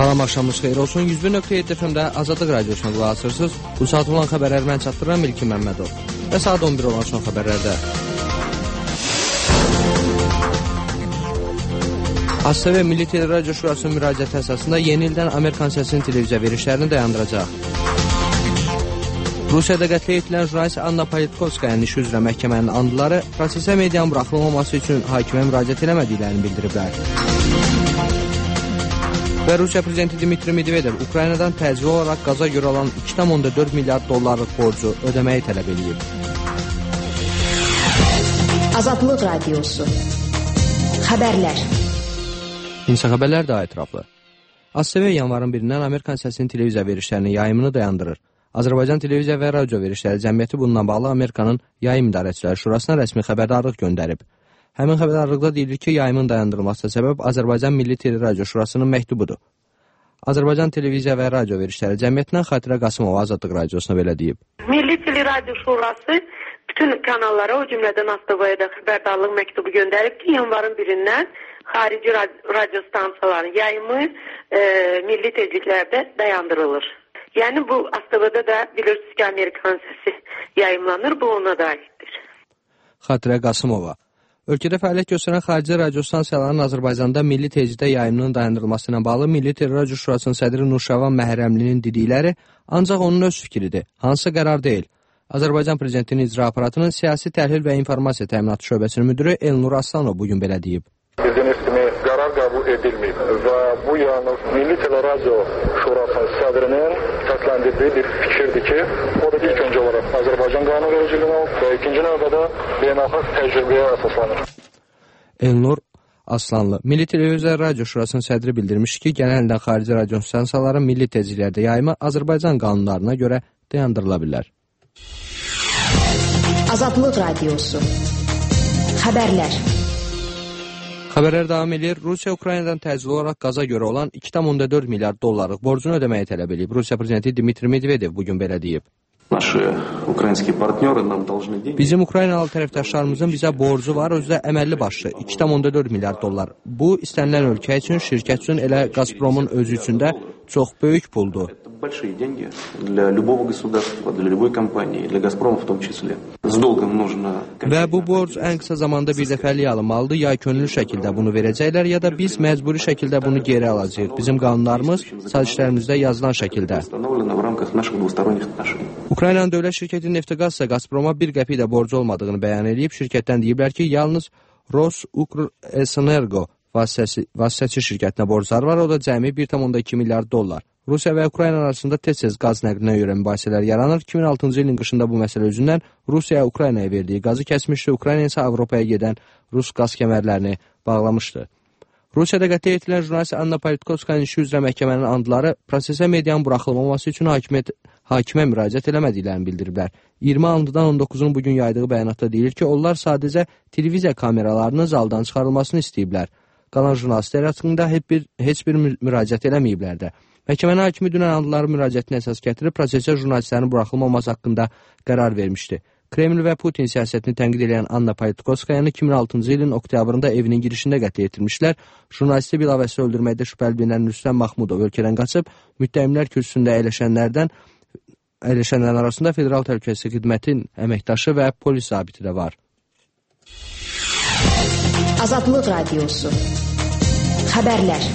Salam, axşamınız xeyir olsun. 101.7 FM-də Azadlıq Radiosuna qulaq asırsınız. Bu saat olan xəbərlər mən çatdıran İlkin Məmmədov. Və saat 11 olan son xəbərlərdə. ASTV Milli Teleradio Şurasının müraciəti əsasında yeni ildən Amerikan səsinin televiziya verişlərini dayandıracaq. Rusiyada qətlə yetilən jurnalist Anna Politkovskayanın işi üzrə məhkəmənin andıları prosesə medianın buraxılmaması üçün hakimə müraciət eləmədiklərini bildiriblər. Və Rusiya prezidenti Dmitri Medvedev Ukraynadan təcili olaraq qaza görə olan 2,4 milyard dollarlıq borcu ödəməyi tələb edib. Azadlıq Radiosu. Xəbərlər. İnsan xəbərlər daha ətraflı. ASTV yanvarın 1-dən Amerikan səsinin televiziya verişlərinin yayımını dayandırır. Azərbaycan Televiziya və Radio Verişləri Cəmiyyəti bununla bağlı Amerikanın Yayım İdarəçiləri Şurasına rəsmi xəbərdarlıq göndərib. Həmin xəbərdarlıqda deyilir ki, yayımın dayandırılmasına səbəb Azərbaycan Milli Teleradio Şurasının məktubudur. Azərbaycan Televiziya və Radio Verişləri Cəmiyyətindən Xatirə Qasımova Azadlıq Radiosuna belə deyib. Milli Teleradio Şurası bütün kanallara, o cümlədən ASTV-yə də xəbərdarlıq məktubu göndərib ki, yanvarın 1-dən xarici radio stansiyaların yayımı milli tezliklərdə dayandırılır. Yəni bu ASTV-də də bilirsiniz ki, Amerikan səsi yayımlanır, bu ona da aiddir. Xatirə Qasımova. Ölkədə fəaliyyət göstərən xarici radio stansiyalarının Azərbaycanda milli tezlikdə yayımının dayandırılması ilə bağlı Milli Teleradio Şurasının sədri Nurşavan Məhrəmlinin dedikləri ancaq onun öz fikridir, hansı qərar deyil. Azərbaycan Prezidentinin icra aparatının siyasi təhlil və informasiya təminatı şöbəsinin müdürü Elnur Aslanov bugün belə deyib. Bildiyiniz kimi qərar qəbul edilməyib və bu yalnız Milli Teleradio Şurasının sədrinin səsləndirdiyi bir fikirdir ki, o da ilk öncə olaraq Azərbaycan qanunvericiliyinə və ikinci növbədə beynəlxalq təcrübəyə əsaslanır. Elnur Aslanlı, Milli Televiziya Radio Şurasının sədri bildirmiş ki, genəldən xarici radio stansiyaların milli tezliklərdə yayımı Azərbaycan qanunlarına görə dayandırıla bilər. Azadlıq Radiosu. Xəbərlər. Xəbərlər davam edir. Rusiya Ukraynadan təcili olaraq qaza görə olan 2,4 milyard dollarlıq borcunu ödəməyi tələb edib. Rusiya prezidenti Dmitri Medvedev bugün belə deyib. Bizim Ukraynalı tərəfdaşlarımızın bizə borcu var, özü də əməlli başlı 2,4 milyard dollar. Bu, istənilən ölkə üçün, şirkət üçün, elə Gazpromun özü üçün də çox böyük puldur. Və bu borc ən qısa zamanda bir dəfəlik alınmalıdır, ya könüllü şəkildə bunu verəcəklər, ya da biz məcburi şəkildə bunu geri alacağıq. Bizim qanunlarımız sazişlərimizdə yazılan şəkildə. Ukraynanın dövlət şirkəti Nefteqaz isə Gazproma bir qəpik də borcu olmadığını bəyan edib. Şirkətdən deyiblər ki, yalnız Rosukrenergo vasitəçi şirkətinə borclar var, o da cəmi 1,2 milyard dollar. Rusiya və Ukrayna arasında tez-tez qaz nəqlinə görə mübahisələr yaranır. 2006-cı ilin qışında bu məsələ üzündən Rusiya Ukraynaya verdiyi qazı kəsmişdi, Ukrayna isə Avropaya gedən rus qaz kəmərlərini bağlamışdı. Rusiyada qətlə yetilən jurnalist Anna Politkovskayanın işi üzrə məhkəmənin andıları prosesə medianın buraxılmaması üçün hakimə müraciət eləmədiklərini bildiriblər. 20 andıdan 19-un bugün yaydığı bəyanatda deyilir ki, onlar sadəcə televiziya kameralarının zaldan çıxarılmasını istəyiblər. Qalan jurnalistlər haqqında heç bir müraciət eləməyiblər də. Məhkəmənin hakimi dünən andıları müraciətinə əsas gətirib prosesə jurnalistlərin buraxılmaması haqqında qərar vermişdi. Kreml və Putin siyasətini tənqid edən Anna Politkovskayanı 2006-cı ilin oktyabrında evinin girişində qətlə yetirmişlər. Jurnalisti bilavasitə öldürməkdə şübhəli bilinən Rüstəm Mahmudov ölkədən qaçıb, müttəhimlər kürsüsündə əyləşənlərin arasında Federal Təhlükəsizlik Xidmətin əməkdaşı və polis zabiti də var. Azadlıq Radiosu. Xəbərlər.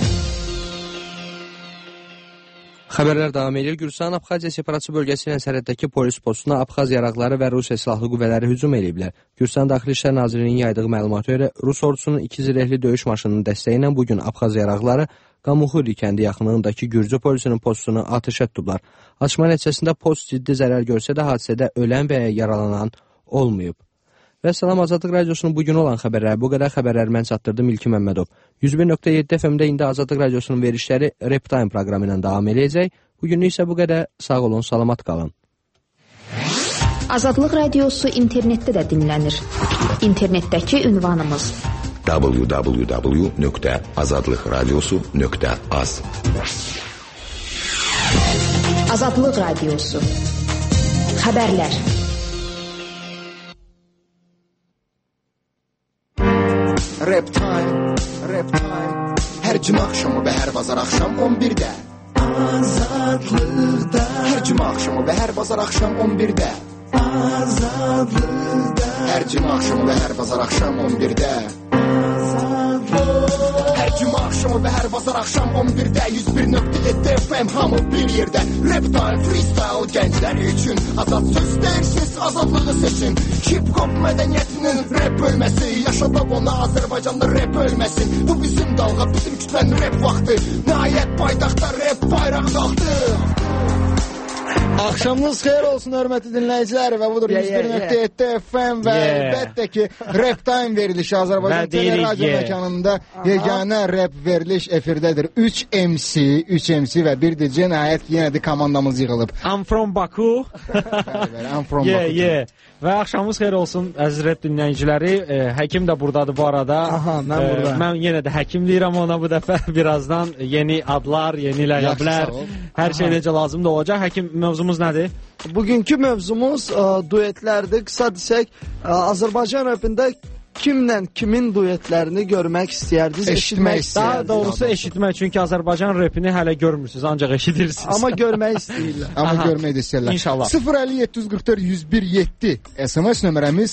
Xəbərlər davam edir. Gürcüstanın Abxaziya separatçı bölgəsi ilə sərhəddəki polis postuna Abxaz yaraqları və Rusiya silahlı qüvvələri hücum ediblər. Gürcüstan Daxili İşlər Nazirliyinin yaydığı məlumata görə Rus ordusunun 2 zirehli döyüş maşınının dəstəyi ilə bugün Abxaz yaraqları Qamuxuri kəndi yaxınlığındakı Gürcü polisinin postunu atəşə tutublar. Atışma nəticəsində post ciddi zərər görsə də hadisədə ölən və yaralanan olmayıb. Və salam, Azadlıq Radiosunun bugün olan xəbərlər bu qədər. Xəbərləri mən çatdırdım İlkin Məmmədov. 101.7 FM-də indi Azadlıq Radiosunun verişləri Rap Time proqramı ilə davam edəcək. Bugünlük isə bu qədər. Sağ olun, salamat qalın. Azadlıq Radiosu internetdə də dinlənir. İnternetdəki ünvanımız www.azadlıqradiosu.az Azadlıq Radiosu. Xəbərlər. Rap time, rap time. Hər cümə axşamı və hər bazar axşam 11-də Azadlıqda Hər cümə axşamı və hər bazar axşam 11-də Azadlıqda Hər cümə axşamı və hər bazar axşam 11-də Hər cümə axşamı və hər bazar axşam 11-də 101.7 FM hamı bir yerdə Rap time, freestyle gənclər üçün Azad söz deyirsiz, azadlığı seçin Hip-hop mədəniyyətinin rap bölməsi Yaşadaq ona Azərbaycanda rap ölməsin Bu bizim dalğa, bizim kütlənin rap vaxtı Nəhayət paytaxtda rap bayraq qalxdı Axşamınız xeyir olsun hörmətli dinləyicilər və budur 101.7 FM və əlbəttə ki Rap Time verilişi Azərbaycan Teleradyo məkanında yeganə rap veriliş efirdədir. 3 MC və bir DJ nəhayət yenə də komandamız yığılıb. I'm from Baku. I'm from Baku. Və axşamınız xeyir olsun əziz rap dinləyiciləri. Həkim də buradadır bu arada. Aha, mən burada. Mən yenə də həkim deyirəm ona bu dəfə birazdan yeni adlar, yeni ləqəblər, hər şey necə lazımdır olacaq. Həkim mövzumuz nədir? Bugünkü mövzumuz duetlərdir. Qısa desək, Azərbaycan rapində kimlə kimin duetlərini görmək istəyərdiniz? Eşitmək istəyərdiniz. Daha doğrusu eşitmək, çünki Azərbaycan rapini hələ görmürsünüz, ancaq eşidirsiniz. Amma görmək istəyirlər. Amma görmək də istəyirlər. İnşallah. 050-744-1017 SMS nömrəmiz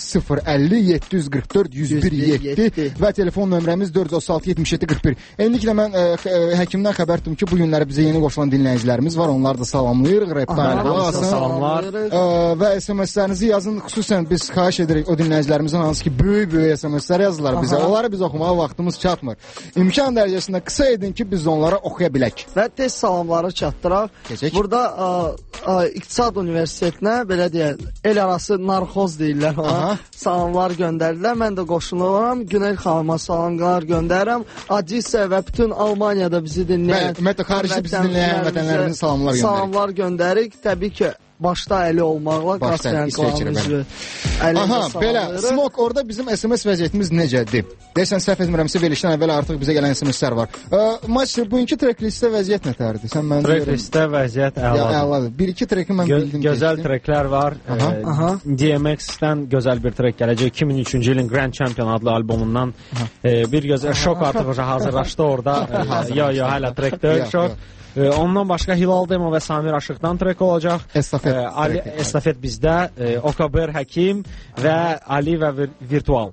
050-744-1017 və telefon nömrəmiz 436-77-41. Eyniliklə mən həkimdən xəbər tutdum ki, bu günləri bizə yeni qoşulan dinləyicilərimiz var. Onları da salamlayırıq. Salamlar. Və SMS-lərinizi yazın. Xüsusən biz xahiş edirik o dinləyicilərimizin hansı ki, böyük SMS-lər yazırlar bizə. Onları biz oxumağa vaxtımız çatmır. İmkan dərəcəsində qısa edin ki, biz onlara oxuya bilək. Və tez salamları çatdıraq. Burada İqtisad Universitetinə, belə deyək, el arası narxoz deyirlər ona. Salamlar göndərdilər. Mən də qoşuluram. Günel xanıma salamlar göndərirəm. Adisa və bütün Almaniyada bizi dinləyən, ümumiyyətlə xarici bizi dinləyən vətənlərimizə salamlar göndərik. Salamlar göndərik. Təbii ki, başda əli olmaqla Aha, belə, Smok, orada bizim SMS vəziyyətimiz necədir? Deyəsən, səhv etmirəmsə, verilişdən əvvəl artıq bizə gələn SMS-lər var. Maçır, bugünkü trek-listdə vəziyyət nətərdir? Trek-listdə vəziyyət əladır. Bir-iki treki mən bildim. Gözəl treklər var. DMX-dən gözəl bir trek gələcək. 2003-cü ilin Grand Champion adlı albomundan bir gözəl şok artıq hazırlaşdı orada. Hələ trekdir, şok. Ondan başqa Hilal Demo və Samir Aşıqdan trek olacaq. Estafet bizdə. Okaber Həkim və Ali və Virtual.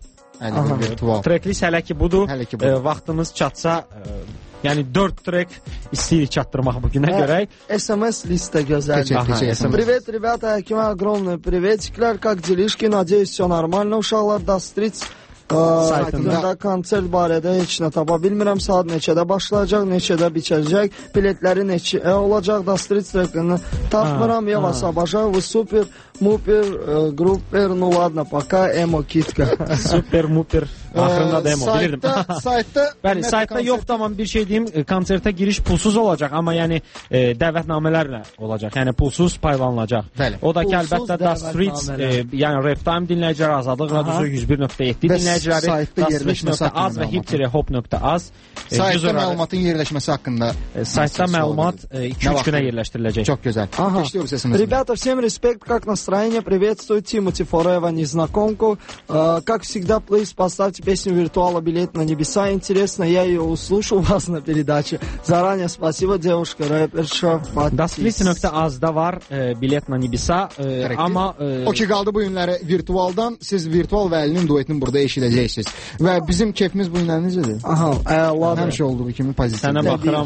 Treklis hələ ki budur. Vaxtımız çatsa, yəni 4 trek istəyirik çatdırmaq bugünə görək. SMS listə gözəldir. Привет, ребята, Həkimə огромное приветикlər. Как делишки? Надеюсь, все нормально. Uşaqlar Dastric saytında konsert barədə heç nə tapa bilmirəm. Saat neçədə başlayacaq, neçədə biçəcək, biletləri neçə olacaq, Dastric trekini tapmıram. Я вас обожаю, вы супер, мупер, группер, ну ладно, пока, эмо, китка. Super, muper, axırında da emo, bilirdim. Bəli, saytda yoxdur, amma bir şey deyim, konsertə giriş pulsuz olacaq, amma yəni dəvətnamələrlə olacaq, yəni pulsuz paylanılacaq. O da ki, əlbəttə Dastric, yəni Rap Time dinləyicilər, Azadlıq Radyosu 101.7 dinləyiciləri, Dastric.az və hip-hop.az saytda məlumatın yerləşməsi haqqında. Saytda məlumat 2-3 günə yerləşdiriləcək. Çok güzel. Ребята, всем респект, как настроение? Приветствую, Тимати Форева, незнакомку. Как всегда, плиз, поставьте песню Виртуала «Билет на небеса». Интересно, я ее услышу у вас на передаче. Заранее спасибо, девушка, рэперша. Dastric.az-da var Bilet na nебеса. Amma o ki qaldı bu günləri virtualdan. Siz Virtual və Əlinin duetini burada eşidəcəksiniz. Və bizim keyfimiz bu günlər necədir? Həmişə olduğu kimi pozitivdir. Sənə baxıram.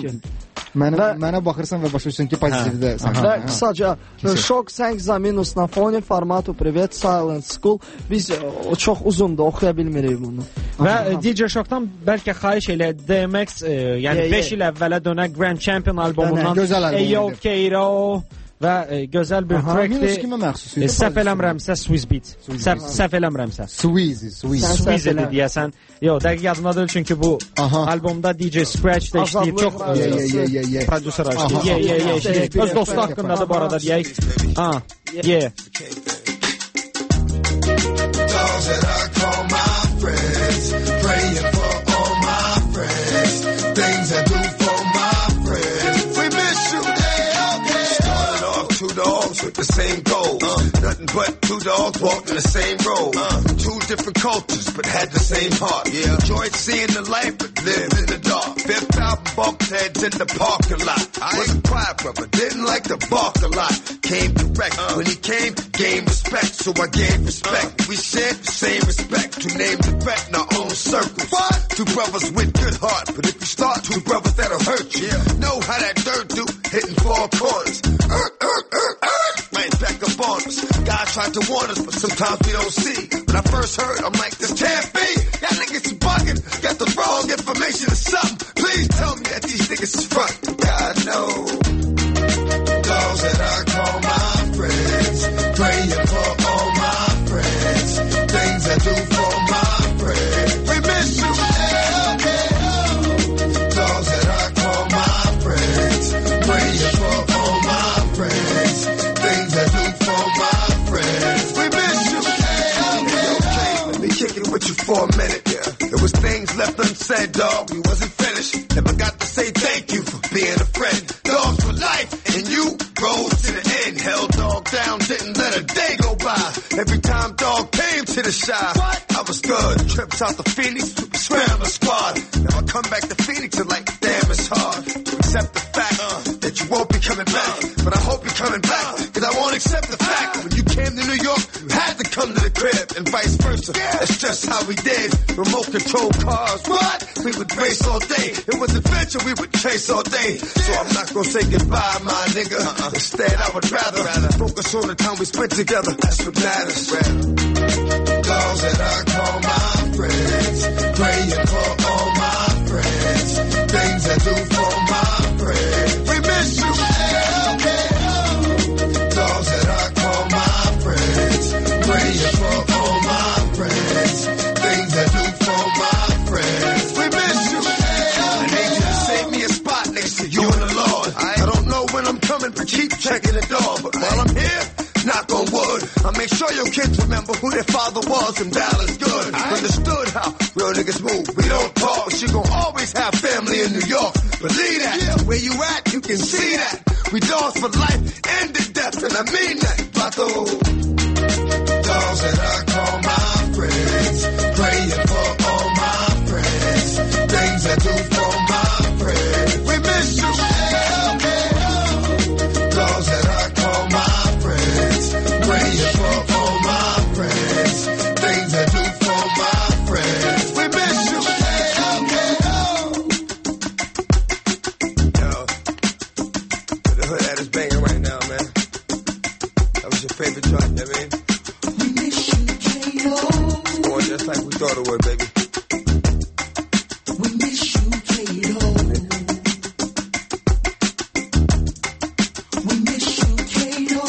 Mənə baxırsan və başa düşürsən ki, pozitivdəsən. Və qısaca, şok sənk za minus na fone formatu Privet Silent School. Biz çox uzundur, oxuya bilmirik bunu. Və DJ Shock'dan bəlkə xahiş elə DMX, yəni 5 il əvvələ dönən Grand Champion albomundan Eyo Keiro və gözəl bir trackdir. Minus kimə məxsus idi? Səhv eləmirəmsə Swiss Beat. Səhv eləmirəmsə. Swiss deyəsən. Yox, dəqiq yadımda deyil, çünki bu albomda DJ Scratch də işləyir. Çox prodüser işləyir. Öz dostu haqqındadır bu arada deyək. With the same goal, nothing but two dogs walked in the same road. Two different cultures, but had the same heart. Yeah, enjoyed seeing the light, but lived in the dark. Fifth album bumped heads in the parking lot. I was a quiet brother, didn't like to bark a lot. Came correct, when he came, gained respect, so I gave respect. We shared the same respect, two names of threat in our own circles. What? Two brothers with good heart, but if you start, two brothers that'll hurt you. Yeah. Know how that dirt do, hitting four corners. Right back up on us. God tried to warn us, but sometimes we don't see. When I first heard, I'm like, this can't be. Y'all niggas bugging, got the wrong information or something. Please tell me that these niggas is front. God knows. Those that I call my friends, praying for all my friends, things I do for my friends. We miss you. Those that I call my friends, praying for all my friends, things I do for my friends. We miss you. Okay, let me kick it with you for a minute. Yeah. There was things left unsaid, dog. We wasn't finished. Never got to say thank you for being a friend. Dogs for life, and you rose to the end. Held dog down, didn't let a day go by. Every time dog came to the shy, I was good. Trips out the Phoenix, scramble squad. Now I come back to Phoenix and like, damn, it's hard to accept the fact that you won't be coming back. But I hope you're coming back, cause I won't accept the fact that when you came to New York, you had to come to the crib and vice versa. That's just how we did. Remote control cars, what? We would race all day. It was adventure, we would chase all day. So I'm not gonna say goodbye, my nigga. Instead, I would rather focus on the time we spent together. That's what matters. Those that I call my friends, praying for all my friends, things I do for my friends. We miss you. Those that I call my friends, praying for all my friends, things I do for my friends. We miss you. I need you to save me a spot next to you and the Lord. I don't know when I'm coming, but keep checking the door. But while I'm here, knock on wood, I make sure your kids remember who their father was and Dallas good. Understood how real niggas move. We don't talk, but you gon' always have family in New York. Believe that. Where you at, you can see that. We dogs for life and to death, and I mean that. Vato. Dogs that I call my friends, praying for all my friends, things I do for my friends. We miss you. Dogs that I call my friends, praying for all my friends, things I do for my friends. We miss you. Yo, the hood at is banging right now, man. That was your favorite joint, you know what I mean? We miss you, K.O. It's going just like we thought it would, baby. We miss you, K.O. We miss you, K.O.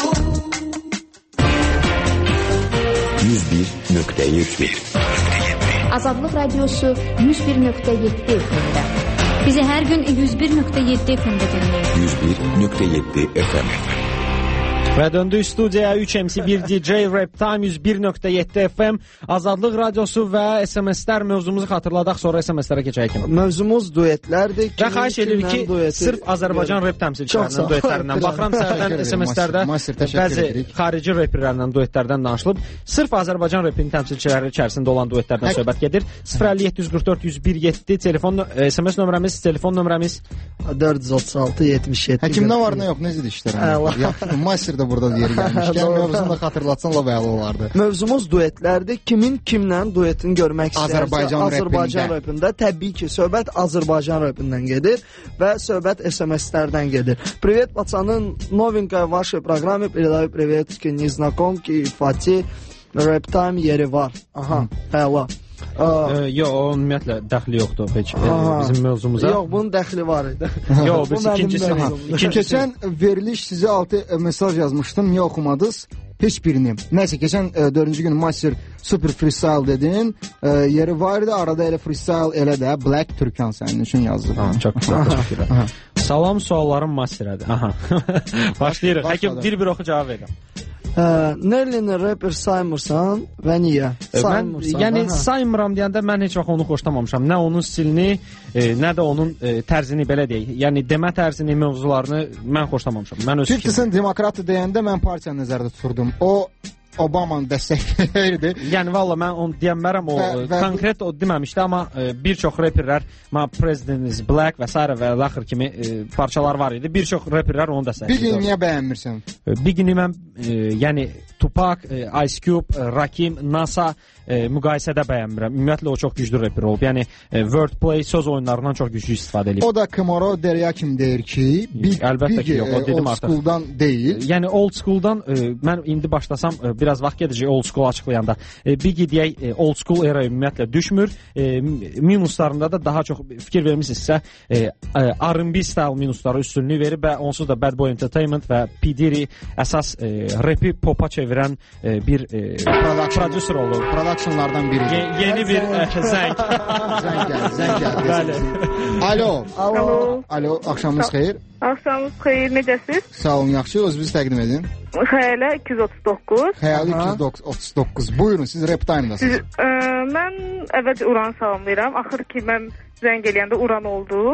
101.1 Azadlıq Radiosu 101.7 FM-də. Bizi hər gün 101.7 FM-də dinləyin. 101.7 FM. Və döndük studiyaya 3MC1 DJ Rap Time 101.7 FM Azadlıq Radiosu və SMS-lər mövzumuzu xatırladaq, sonra SMS-lərə keçək kimi. Mövzumuz duetlərdir. Və xahiş edirik ki, sırf Azərbaycan rap təmsilçilərinin duetlərindən. Baxıram səhərdən SMS-lərdə bəzi xarici reperlərlə duetlərdən danışılıb. Sırf Azərbaycan rapinin təmsilçiləri içərisində olan duetlərdən söhbət gedir. 057-144-101-7 telefon SMS nömrəmiz, telefon nömrəmiz 436-77. Həkimdə var nə yox, necədir işlər? Master da burada yeri gəlmişkən mövzunu da xatırlatsan la bəli olardı. Mövzumuz duetlərdir. Kimin kimlə duetini görmək istəyirsə Azərbaycan rapində. Təbii ki, söhbət Azərbaycan rapindən gedir və söhbət SMS-lərdən gedir. Привет, пацаны, новенькая в вашей программе. Передаю приветики незнакомки Фати. Rap Time yeri var. Aha, həla. Yox, o ümumiyyətlə dəxli yoxdur heç bizim mövzumuza. Yox, bunun dəxli var idi. Yox, biz ikincisi. Keçən veriliş sizə 6 mesaj yazmışdım, niyə oxumadınız? Heç birini. Nəysə, keçən 4-cü gün Master Super Freestyle dedin. Yeri var idi, arada elə freestyle elə də Black Türkan sənin üçün yazdı. Çox təşəkkür. Salam, suallarım Masterədir. Aha. Başlayırıq. Həkim bir oxu cavab verin. Nerlini rapper saymırsan və niyə? Yəni saymıram deyəndə mən heç vaxt onu xoşlamamışam. Nə onun stilini, nə də onun tərzini belə deyək. Yəni demə tərzini, mövzularını mən xoşlamamışam. Mən öz fikrim. Sən demokratı deyəndə mən partiyanı nəzərdə tuturdum. O Obamanın dəstəkləyirdi. Yəni valla mən onu deyəmərəm, o konkret o deməmişdi, amma bir çox reperlər, President is Black və s. və axır kimi parçalar var idi. Bir çox reperlər onu dəstəkləyirdi. Biggie niyə bəyənmirsən? Biggie-ni mən, yəni Tupac, Ice Cube, Rakim, NASA müqayisədə bəyənmirəm. Ümumiyyətlə o çox güclü reper olub. Yəni wordplay, söz oyunlarından çox güclü istifadə edib. O da Kemaro Derya kimi deyir ki, əlbəttə ki, yox, o dedim old artıq. School'dan deyil. Yəni old school'dan mən indi başlasam biraz vaxt gedəcək old school açıqlayanda. Biggie deyək old school era ümumiyyətlə düşmür. Minuslarında da daha çox fikir vermisinizsə R&B style minusları üstünlüyü verib və onsuz da Bad Boy Entertainment və P. Diddy əsas rapi popa çevirən bir prodüser oldu. Productionlardan biri. Yeni bir zəng. Zəng gəldi. Bəli. Alo, axşamınız xeyir. Axşamınız xeyir, necəsiz? Sağ olun, yaxşı. Özünüzü təqdim edin. Xəyalə 239. Xəyalə 239. Buyurun, siz Rap Time-dasınız. Mən əvvəl Uranı salamlayıram. Axır ki, mən zəng eləyəndə Uran oldu.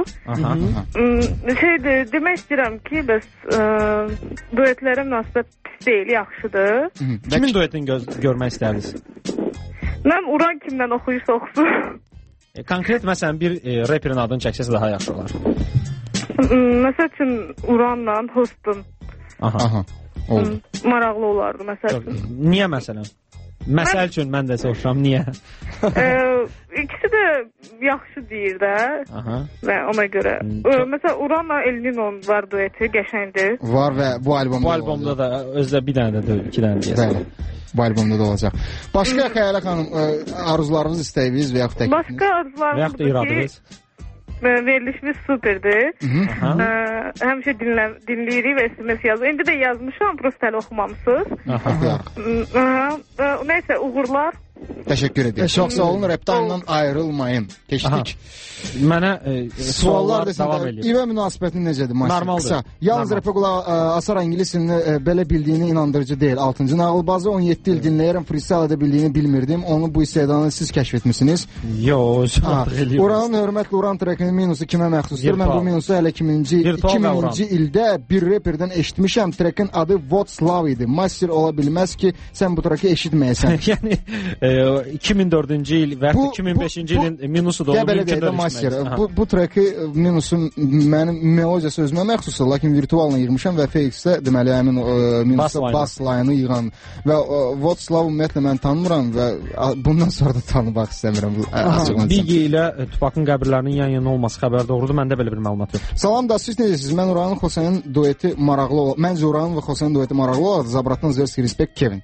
Demək istəyirəm ki, bəs duetlərə münasibət pis deyil, yaxşıdır. Kimin duetini görmək istərdiniz? Mən Uran kimdən oxuyursa oxusun. Konkret məsələn bir reperin adını çəksəsə daha yaxşı olar. Məsəl üçün Uranla Houston. Aha. Oldu. Maraqlı olardı məsəl üçün. Niyə məsələn? Məsəl üçün mən də soruşuram, niyə? İkisi də yaxşı deyir də. Və ona görə. Məsələn, Uranla El Nino'nun var dueti, qəşəngdir. Var və bu albomda da özdə bir dənə də deyil, 2 dənə deyəsən. Bəli. Bu albomda da olacaq. Başqa Xəyalə xanım, arzularınız, istəyiniz və yaxud təklifiniz? Başqa arzularınız ki, verilişimiz superdir. Həmişə dinləyirik və SMS yazır. İndi də yazmışam, prosta hələ oxumamışsınız. Nəysə, uğurlar. Təşəkkür edirəm. Çox sağ olun, Rap Time-dan ayrılmayın. Keçdik. Mənə suallar davam edir. İvə münasibətin necədir? Normaldır. Yalnız rapə qulaq asar ingilisini belə bildiyini inandırıcı deyil. 6-cı nağılbazı 17 il dinləyirəm, freestyle edə bildiyini bilmirdim. Onu bu istedadını siz kəşf etmişsiniz. Yox, Uranın hörmətli Uran trekinin minusu kimə məxsusdur? Mən bu minusu hələ 2000-ci ildə bir reperdən eşitmişəm. Trekin adı Vodslav idi. Master ola bilməz ki, sən bu treki eşitməyəsən. Yəni 2004-cü il və 2005-ci ilin minusu da olub. Bu treki minusu mənim melodiyası özümə məxsusdur, lakin virtualına yığmışam və FX-də deməli həmin minusu bass line-ı yığan və Vodslav ümumiyyətlə mən tanımıram və bundan sonra da tanımaq istəmirəm. Biggie ilə Tupac'ın qəbirlərinin yan-yana olması xəbər doğrudur. Məndə belə bir məlumat yoxdur. Salam da, siz necəsiniz? Mən Uranın Xosenin dueti maraqlı olur. Məncə Uranın və Xosenin dueti maraqlı olur. Zabratdan Zverski Respekt Kevin.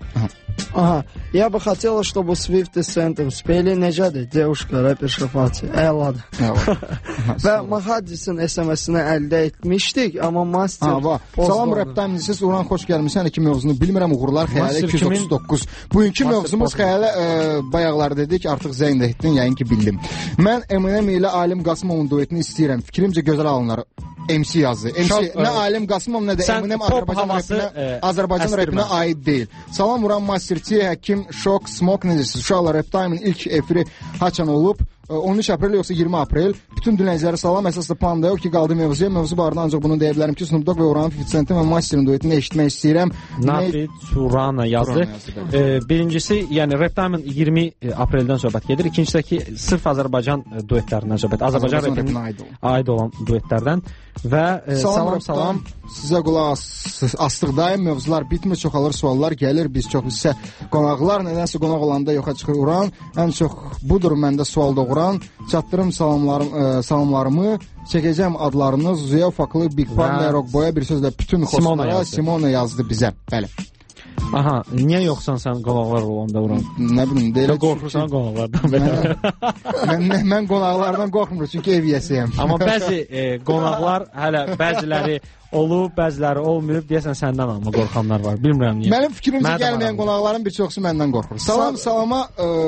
Я бы хотела, чтобы Swift и Center спели necədir? Девушка, рэперша Fatih. Əladır. Və Mahadisin SMS-ini əldə etmişdik, amma Master... Salam Rap Time, siz Uran xoş gəlmişsən. İki mövzunu bilmirəm, uğurlar Xəyalə 239. Bugünkü mövzumuz Xəyalə bayaqlar dedik, artıq zəng də etdin, yəqin ki bildim. Mən Eminem ilə Alim Qasımovun duetini istəyirəm. Fikrimcə gözəl alınlar. MC yazdı. Nə Alim Qasımov, nə də Eminem Azərbaycan rapinə aid deyil. Salam Uran Master T, Həkim, Şok, Smoke necəsiniz? Uşaqlar Rap Time-in ilk efiri haçan olub? 13 aprel yoxsa 20 aprel. Bütün dinləyicilərə salam. Əsasda planda yox ki, qaldı mövzuya. Mövzu barədə ancaq bunu deyə bilərəm ki, Snoop Dogg və Uranın 50 Cent'in və Master'in duetini eşitmək istəyirəm. Nafi Turana yazdı. Birincisi, yəni Rap Time-in 20 apreldən söhbət gedir. İkincidəki sırf Azərbaycan duetlərindən söhbət. Azərbaycan rapinə aid olan duetlərdən. Və salam. Sizə qulaq asdıqdayım. Mövzular bitmir, çoxalır suallar gəlir. Biz çox isə qonaqlar, nədənsə qonaq olanda yoxa çıxır Uran. Ən çox budur məndə sual doğuran. Çatdırım salamlarımı, çəkəcəm adlarını Zuya Ufaklı, Big Pan və Rockboya, bir sözlə bütün xostlara Simona yazdı bizə. Bəli. Aha, niyə yoxsan sən qonaqlar olanda Uran? Nə bilim, deyilə qorxursan qonaqlardan. Mən qonaqlardan qorxmurum, çünki ev yəsiyəm. Amma bəzi qonaqlar hələ bəziləri olub, bəziləri olmayıb, deyəsən səndən amma qorxanlar var. Bilmirəm niyə. Mənim fikrimcə gəlməyən qonaqların bir çoxsu məndən qorxur. Salama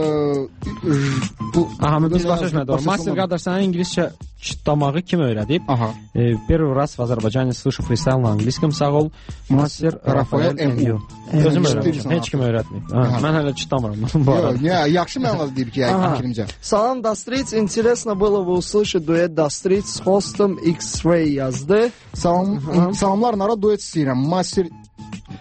biz başa düşmədik. Master qardaş, sənə ingiliscə çıtlamağı kim öyrədib? Первый раз в Azərbaycanı слышу freestyle на английском, sağ ol. Master Rafael Emio. Özüm öyrətmişəm, heç kim öyrətməyib. Mən hələ çıtlamıram. Yaxşı məlumat deyib ki, fikrimcə. Salam Dastric, интересно было бы услышать дуэт Dastric с hostum X-Ray yazdı. Salamlar, nara duet istəyirəm. Master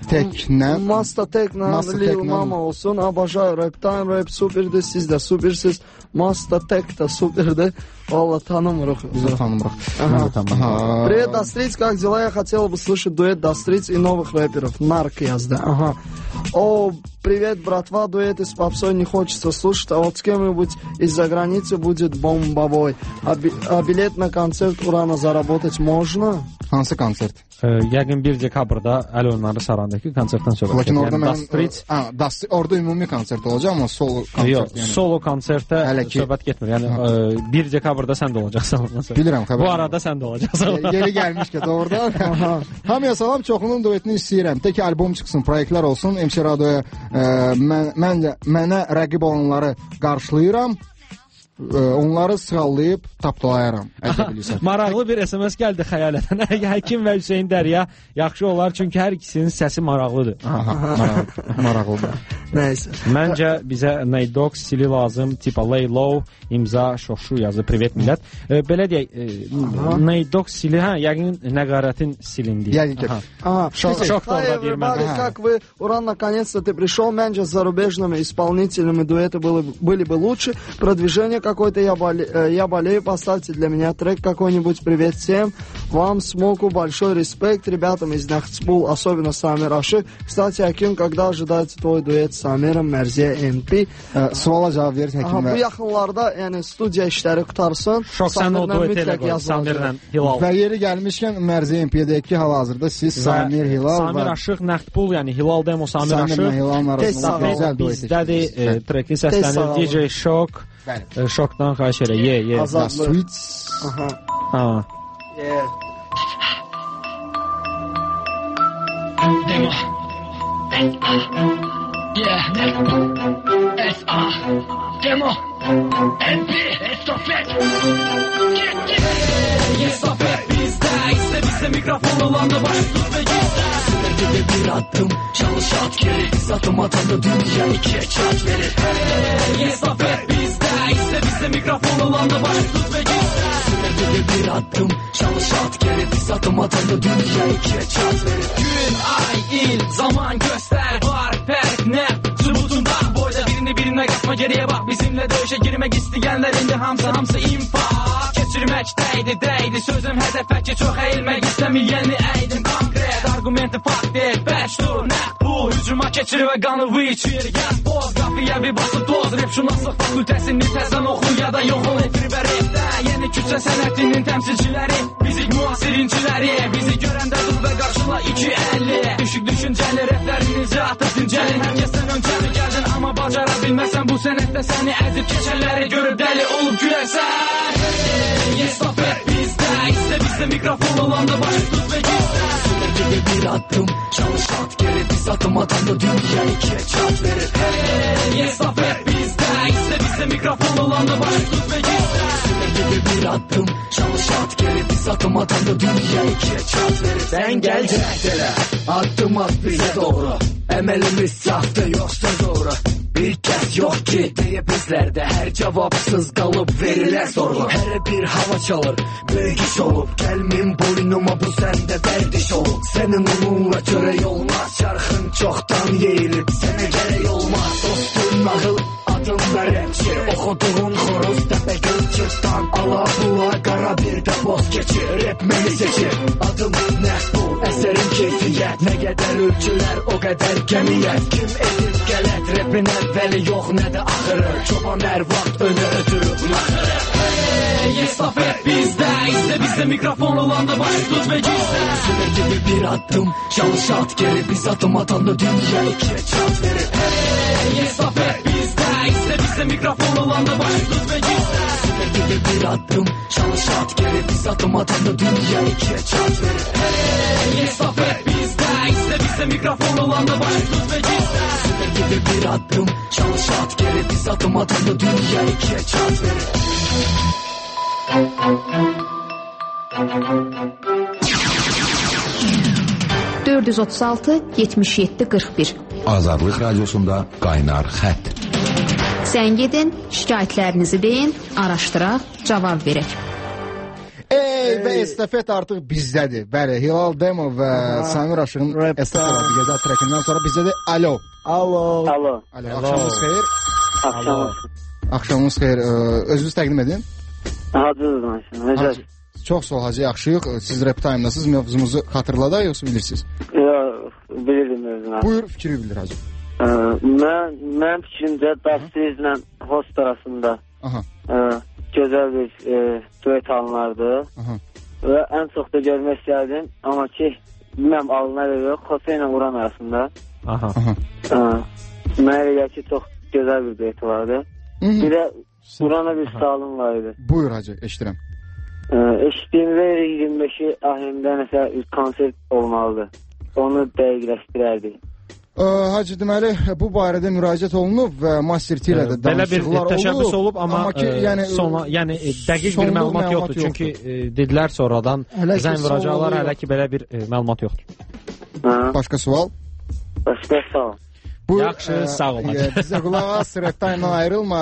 Teklə. Masta Teklə, Lil Mama olsun. Обожаю Rap Time, Rap superdir, siz də supersiz. Masta Tek də superdir. Valla tanımırıq. Biz də tanımırıq. Привет, Дастриц, как дела? Я хотела бы слышать дуэт Дастриц и новых рэперов. Нарк язда. Ага. О, привет, братва, дуэты с попсой не хочется слушать, а вот с кем-нибудь из-за границы будет бомбовой. А билет на концерт Урана заработать можно? Hansı konsert? Yəqin 1 dekabrda Əli Oyunları Sarayındakı konsertdən sonra. Lakin orada mən orada ümumi konsert olacaq, amma solo konsert. Yox, solo konsertdə söhbət getmir. Yəni 1 dekabrda sən də olacaqsan. Bilirəm, xəbər. Bu arada sən də olacaqsan. Yeri gəlmişkən orada. Hamıya salam, çoxunun duetini istəyirəm. Tək albom çıxsın, proyektlər olsun. MC Radioya mənə rəqib olanları qarşılayıram. Onları sığallayıb tapdalayaram. Maraqlı bir SMS gəldi xəyalətən. Həkim və Hüseyn Dərya yaxşı olar, çünki hər ikisinin səsi maraqlıdır. Maraqlıdır. Nəysə. Məncə bizə Naydox stili lazım, tipa Lay Low, imza Şoşu yazı, privet millət. Belə deyək, Naydox stili, yəqin Nəqarətin stilindir. Yəqin ki. Şok da orada deyir mən. Как вы, Уран, наконец-то ты пришел, Məncə зарубежными исполнителями дуэты были бы лучше. Продвижение какой-то я болею, поставьте для меня трек какой-нибудь. Привет всем, вам Смоку большой респект, ребятам из Нахтспул, особенно Самир Ашик. Кстати, Аким, когда ожидается твой дуэт с Samir'im, Mərziyə MP? Suala cavab verir Həkim. Bu yaxınlarda, yəni studiya işləri qutarsın. Şok sən o duet elə qoy, Samirlə Hilal. Və yeri gəlmişkən Mərziyə MP-dəki hal-hazırda siz Samir, Hilal və Samir Aşıq, Naqdpul, yəni Hilal demo, Samir Aşıq. Samirlə Hilalın arasında gözəl duet. Bizdədir, trekin səslənir DJ Şok. Şokdan xahiş elə, Azadlı. Sweets. Ha. Demo. S.A. Demo. MP. Estafet. Estafet bizdə. İstə mikrofon olanda başı tut və gizdə. Sınırda bir adım, çalış at geri. Satım atanda dünya ikiye çat verir. Estafet bizdə. İstə mikrofon olanda başı tut və gizdə. Sınırda bir adım, çalış at geri. Satım atanda dünya ikiye çat verir. Gün, ay, il, zaman göster. Var, fərq, nə? Subutunda boyda birinə qatma geriyə bax. Bizimlə döyüşə girmək istəyənlər indi hamısı infaz. Keçirmək dəydi, sözüm hədəfə ki, çox əyilmək istəməyəni əydim. Konkret, argumenti fakt deyil, bəş dur, nə? Bu hücuma keçir və qanıvı içir. Gəz boz, qafiyə bir bası toz. Rep şunaslıq fakültəsini təzdən oxu ya da yox ol efir və repdə. Yeni küçə sənətinin təmsilçiləri, bizik müasirinciləri. Bizi görəndə dur və qarşıla 250. Düşük düşüncəli replərinizi atıb dincəlin. Hər kəsdən öncəli gəldin, amma bacara bilməsən bu sənətdə səni əzib keçənləri görüb dəli olub güləsən. Estafet bizdə, istə mikrofon olanda başı tut və gizdə. Sınır gibi bir adım, çalış at geri. Biz adım atanda dünya ikiye çat verir. Estafet bizdə, istə mikrofon olanda başı tut və gizdə. Sınır gibi bir adım, çalış at geri. Biz adım atanda dünya ikiye çat verir. Sen gel cəhdələ, adım at bizə doğru. Əməlimiz saftı, yoxsa doğru. Bir kəs yox ki, deyib bizlərdə hər cavabsız qalıb verilər sorğu. Hər bir hava çalır, böyük iş olub. Gəlmin boynuma bu səndə dərdiş olub. Sənin onunla görək olmaz, çarxın çoxdan yeyilib. Sənə gərək olmaz, dostun nağıl, adın da rəmçi. Oxuduğun xoruz, təpə göz çırtdan. Ala bula, qara bir də boz keçir. Rep məni seçir, adım Nəhbul. Əsərin keyfiyyət, nə qədər ölçülər, o qədər gəmiyyət. Kim edib gələt, repin əvvəli yox, nə də axırı. Çoban hər vaxt önə ötürüb naxırı. Estafet bizdə, istə mikrofon olanda başı tut və gizdə. Sınır gibi bir adım, çalış at geri. Biz adım atanda dünya ikiye çat verir. Estafet bizdə, istə mikrofon olanda başı tut və gizdə. Sınır gibi bir adım, çalış at geri. Biz adım atanda dünya ikiye çat verir. Estafet bizdə, istə mikrofon olanda başı tut və gizdə. Sınır gibi bir adım, çalış at geri. Biz adım atanda dünya ikiye çat verir. 436-77-41 Azadlıq Radiosunda Qaynar Xətt. Sən gedin, şikayətlərinizi deyin, araşdıraq, cavab verək. və estafet artıq bizdədir. Bəli, Hilal Demo və Samir Aşıqın estafet gözəl trekindən sonra bizdədir. Alo. Axşamınız xeyir. Axşamınız xeyir. Özünüz təqdim edin. Hacı. Çox sağ ol Hacı, yaxşıyıq. Siz Rap Time-dasınız, mövzumuzu xatırladaq yoxsa bilirsiniz? Yox, bilirdim mövzunu. Buyur, fikri bilir Hacı. Mənim fikrimcə Dasturiz ilə Host arasında gözəl bir duet alınardı. Və ən çox da görmək istərdim, amma ki, bilməm alınar yox, Host ilə Uran arasında. Mənə elə ki, çox gözəl bir duet vardı. Bir də Uran'a bir sualım vardı. Buyur Hacı, eşidirəm. Eşitdiyimdə 25-i ahimdə nəsə konsert olmalıdır. Onu dəqiqləşdirərdik. Hacı, deməli, bu barədə müraciət olunub və Master T ilə də danışıqlar olub. Belə bir təşəbbüs olub, amma dəqiq bir məlumat yoxdur. Çünki dedilər sonradan zəng vuracaqlar, hələ ki, belə bir məlumat yoxdur. Başqa sual? Başqa sual. Yaxşı, sağ ol. Bizə qulaq as, Rap Time-dan ayrılma.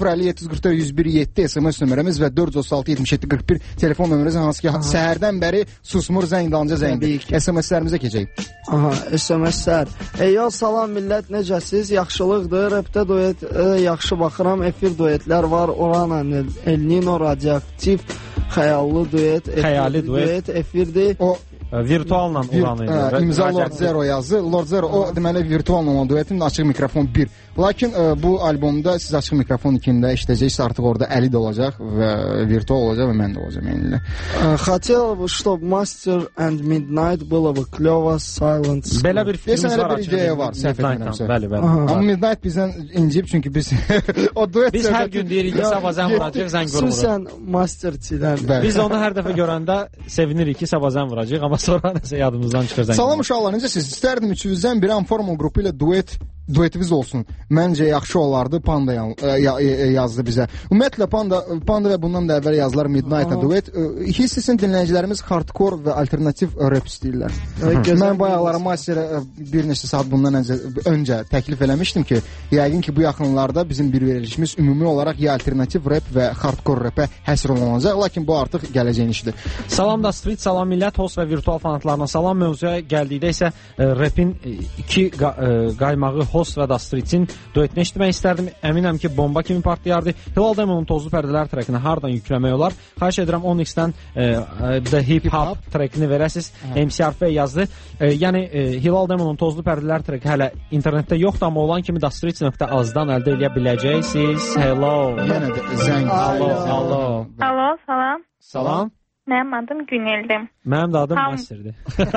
050-744-101-7 SMS nömrəmiz və 436-77-41 telefon nömrəmiz, hansı ki, səhərdən bəri susmur, zəng dalınca zəngdir. SMS-lərimizə keçək. SMS-lər. Eyal, salam millət, necəsiz? Yaxşılıqdır. Rapdə duet yaxşı baxıram. Efir duetlər var. Orana, El Nino, radioaktiv, xəyallı duet. Xəyali duet. Efirdir. O virtualla Uranı idi. İmza Lord Zero yazdı. Lord Zero o deməli virtualla olan duetin açıq mikrofon 1. Lakin bu albomda siz açıq mikrofon 2-də işləyəcəksiniz, artıq orada Əli də olacaq və virtual olacaq və mən də olacağam yəni. Хотел бы, чтобы Master and Midnight было бы клёво, Silence. Belə bir fikrimiz var, bir ideya var, səhv etmirəmsə. Bəli. Amma Midnight bizdən incib, çünki biz o duet biz hər gün deyirik ki, sabah zəng vuracaq, zəng vurmuruq. Xüsusən Master T-dən. Biz onu hər dəfə görəndə sevinirik ki, sabah zəng vuracaq, amma sonra nəsə yadımızdan çıxır zəng. Salam uşaqlar, necəsiz? İstərdim üçünüzdən biri Informal qrupu ilə duetimiz olsun. Məncə yaxşı olardı. Panda yazdı bizə. Ümumiyyətlə Panda və bundan da əvvəl yazılar Midnight-a duet. Hiss etsin dinləyicilərimiz hardcore və alternativ rap istəyirlər. Mən bayaqlara Masterə bir neçə saat bundan öncə təklif eləmişdim ki, yəqin ki, bu yaxınlarda bizim bir verilişimiz ümumi olaraq ya alternativ rap və hardcore rapə həsr olunacaq. Lakin bu artıq gələcəyin işidir. Salam da Street, salam millət, host və virtual fanatlarına salam. Mövzuya gəldikdə isə rapin iki qaymağı Host və da Street'in duetini eşitmək istərdim. Əminəm ki, bomba kimi partlayardı. Hilal Demon'un Tozlu Pərdələr trekini hardan yükləmək olar? Xahiş edirəm 10x-dən The Hip Hop trekini verəsiz. MC Arfe yazdı. Yəni Hilal Demon'un Tozlu Pərdələr treki hələ internetdə yoxdur, amma olan kimi dastreet.az-dan əldə edə biləcəksiniz. Hello. Yenə də zəng. Alo, salam. Salam. Mənim adım Güneldir. Mənim də adım Masterdir.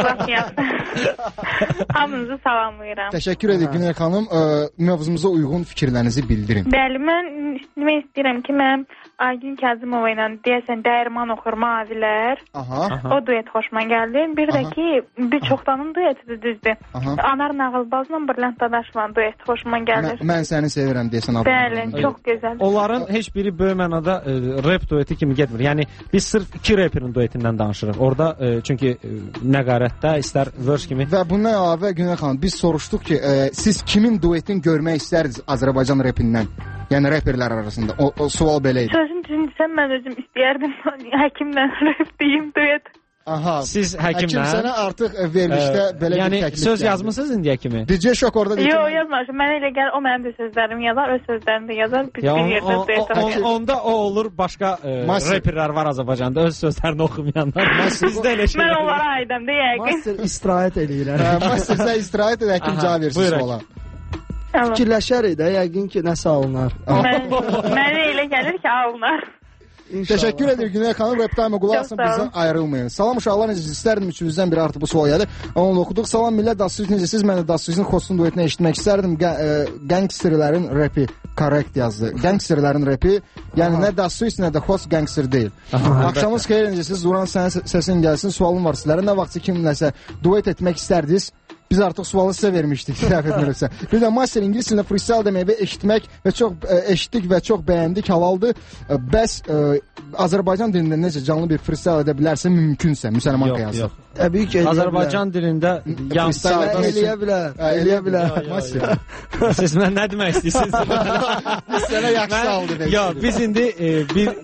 Hamınızı salamlayıram. Təşəkkür edir Günel xanım. Mövzumuza uyğun fikirlərinizi bildirin. Bəli, mən demək istəyirəm ki, mən Aygün Kazımova ilə deyəsən Dəyirman oxur Mavilər. O duet xoşuma gəldi. Bir də ki, bir çoxdanın duetidir, düzdür. Anar Nağılbazla Brilliant Dadaşla duet xoşuma gəlir. Mən səni sevirəm deyəsən. Bəli, çox gözəl. Onların heç biri böyük mənada rap dueti kimi getmir. Yəni biz sırf iki rapperin duetindən danışırıq. Orada çünki nəqarətdə istər verse kimi. Və bundan əlavə Günel xanım, biz soruşduq ki, siz kimin duetini görmək istərdiniz Azərbaycan rapindən? Yəni rapperlər arasında. O sual belə idi. Sözün düzünsən mən özüm istəyərdim həkimlə rap deyim duet. Siz həkimlə. Həkim sənə artıq verilişdə belə bir təklif. Yəni söz yazmısınız indiyə kimi? DJ Şok orada deyir. Yox, yazmamışım. Mənə elə gəlir o mənim də sözlərimi yazar, öz sözlərini də yazar. Biz bir yerdə duet. Onda o olur, başqa rapperlər var Azərbaycanda öz sözlərini oxumayanlar. Sizdə elə şey. Mən onlara aidəm də yəqin. Master istirahət eləyirlər. Master sən istirahət edə həkim cavab versin suala. Fikirləşərik də yəqin ki, nəsə alınar. Mənə elə gəlir ki, alınar. Təşəkkür edir Günel xanım. Rap Time-a qulaq asın, bizdən ayrılmayın. Salam uşaqlar, necəsiz? İstərdim üçünüzdən biri artıq bu sual gəlir. Onu oxuduq. Salam millət, Dasturiz necəsiz? Mən də Dasturizin Xostun duetini eşitmək istərdim. Gangsterlərin rapi korrekt yazdı. Gangsterlərin rapi, yəni nə Dasturiz, nə də Xost gangster deyil. Axşamınız xeyir, necəsiz? Zuran sənin səsin gəlsin. Sualım var sizlərə. Nə vaxtsa kiminləsə duet etmək istərdiniz? Biz artıq sualı sizə vermişdik, səhv etmirəmsə. Bir də Master ingilis dilində freestyle deməyi və eşitmək və çox eşitdik və çox bəyəndik, halaldır. Bəs Azərbaycan dilində necə canlı bir freestyle edə bilərsə, mümkünsə, müsəlman qiyası. Yox. Təbii ki, Azərbaycan dilində eləyə bilər. Siz mən nə demək istəyirsiniz? Biz sənə yaxşı aldı. Yox, biz indi bir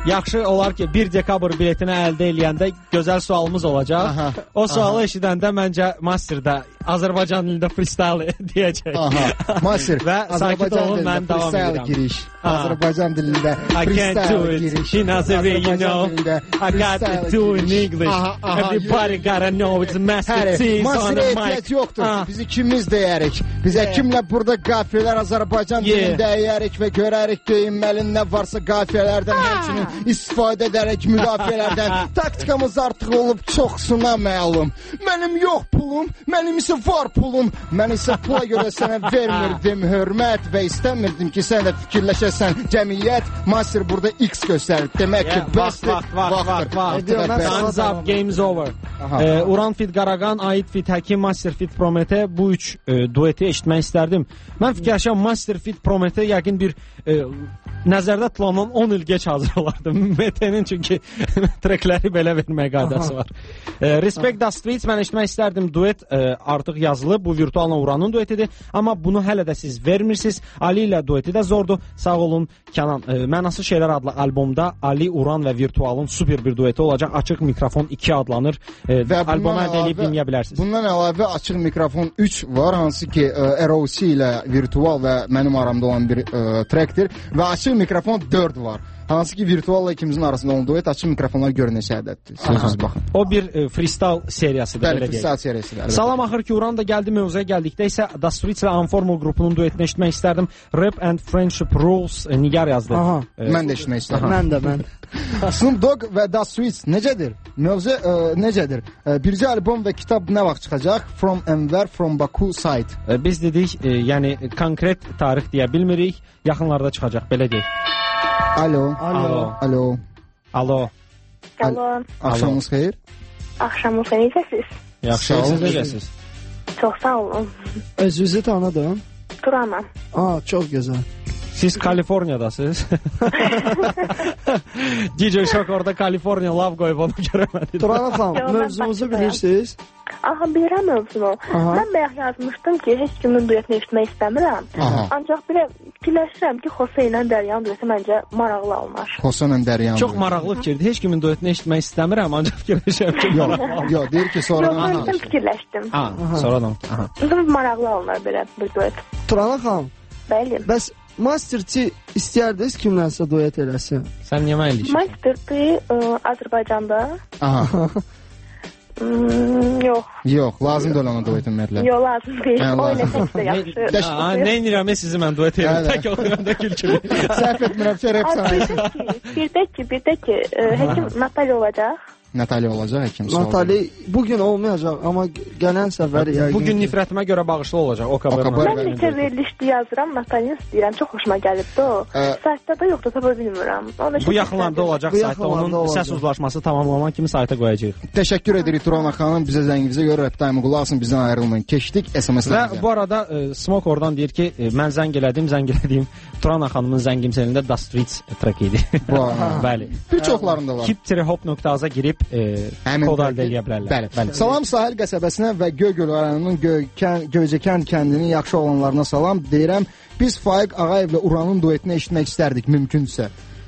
yaxşı olar ki 1 dekabr biletini əldə eləyəndə gözəl sualımız olacaq. O sualı eşidəndə məncə Masterdə Azərbaycan dilində freestyle deyəcək. Master və sakit olun, mən davam edirəm. Giriş. Azərbaycan dilində freestyle giriş. In Azərbaycan, you know, I got to do in English. Everybody gotta know it's a masterpiece on the mic. Master yoxdur. Biz ikimiz deyərik. Bizə kimlə burada qafiyələr Azərbaycan dilində deyərik və görərik geyinməli nə varsa qafiyələrdən həmçinin istifadə edərək müdafiələrdən. Taktikamız artıq olub çoxsuna məlum. Mənim yox pulum, mənim isə var pulum. Mən isə pula görə sənə vermirdim hörmət və istəmirdim ki, sən də fikirləşəsən. Cəmiyyət Master burada X göstərir. Demək ki, bəsdir vaxtdır. Time's up, game's over. Uran Fit Qaraqan, Aid Fit Həkim, Master Fit Promete bu üç dueti eşitmək istərdim. Mən fikirləşəm Master Fit Promete yəqin bir nəzərdə tutulan 10 il geç hazır olardı. MT-nin çünki trekləri belə vermək qaydası var. Respect the Streets mən eşitmək istərdim. Duet artıq yazılıb. Bu virtualla Uranın duetidir. Amma bunu hələ də siz vermirsiniz. Ali ilə dueti də zordur. Sağ olun Kənan. Mənasız Şeylər adlı albomda Ali, Uran və Virtualın super bir dueti olacaq. Açıq mikrofon 2 adlanır. Albomu əldə edib dinləyə bilərsiniz. Bundan əlavə açıq mikrofon 3 var. Hansı ki ROC ilə Virtual və mənim aramda olan bir trekdir. Və açıq mikrofon 4 var. Hansı ki virtualla ikimizin arasında olan duet açıq mikrofonlar görünə səadətdir. Sözünüz baxın. O bir freestyle seriyasıdır. Bəli, freestyle seriyasıdır. Salam, axır ki Uran da gəldi mövzuya gəldikdə isə Da Streets ilə Unformal qrupunun duetini eşitmək istərdim. Rap and Friendship Rules Nigar yazdı. Mən də eşitmək istərdim. Mən də. Snoop Dogg və Da Streets necədir? Mövzu necədir? Bircə albom və kitab nə vaxt çıxacaq? From Enver, From Baku Side. Biz dedik, yəni konkret tarix deyə bilmirik. Yaxınlarda çıxacaq, belə deyək. Alo. Axşamınız xeyir. Axşamınız xeyir, necəsiz? Yaxşı, siz necəsiz? Çox sağ olun. Özünüzü tanıdım. Turanam. Çox gözəl. Siz Kaliforniyadasınız. DJ Shock orada Kaliforniya love qoyub onu görəmədi. Turan xanım, mövzumuzu bilirsiniz? Aha, bilirəm mövzunu. Mən bayaq yazmışdım ki, heç kimin duetini eşitmək istəmirəm. Ancaq belə fikirləşirəm ki, Xose ilə Dəryan dueti məncə maraqlı olmaz. Xose ilə Dəryan. Çox maraqlı fikirdir. Heç kimin duetini eşitmək istəmirəm, ancaq fikirləşirəm ki, yox, deyir ki, sonradan. Yox, mən fikirləşdim. Sonradan. Maraqlı olmalı belə bir duet. Turan xanım. Bəli. Bəs Master-T istərdiniz kimlənsə duet eləsin? Sən niyə mən eləyirsən? Master-T Azərbaycanda. Yox, lazım da olan duet ümumiyyətlə. Yox, lazım deyil. O ilə təkdə yaxşı. Nə inirəm, sizin mən duet eləyim. Tək oxuyam da gülkülü. Səhv etmirəm ki, rap sənəsi. Bir də ki, həkim Natalya olacaq. Natalya olacaq həkim. Natalya bugün olmayacaq, amma gələn səfər yəqin. Bugün nifrətimə görə bağışlı olacaq. Mən neçə verilişli yazıram, Natalyanı istəyirəm. Çox xoşuma gəlibdi o. Saytda da yoxdur, tapa bilmirəm. Bu yaxınlarda olacaq saytda. Onun səs uzlaşması tamamlanan kimi sayta qoyacağıq. Təşəkkür edirik Turan xanım. Bizə zəngimizə görə Rap Time qulaq asın, bizdən ayrılmayın. Keçdik SMS-lərə. Və bu arada Smoke oradan deyir ki, mən zəng elədiyim Turan xanımın zəngimselində Da Streets track idi. Bəli. Bir çoxlarında var. hip-hop.az-a girib kod əldə eləyə bilərlər. Bəli. Salam Sahil qəsəbəsinə və Göygöl rayonunun Göycəkən kəndinin yaxşı olanlarına salam deyirəm. Biz Faiq Ağayevlə Uranın duetini eşitmək istərdik mümkünsə.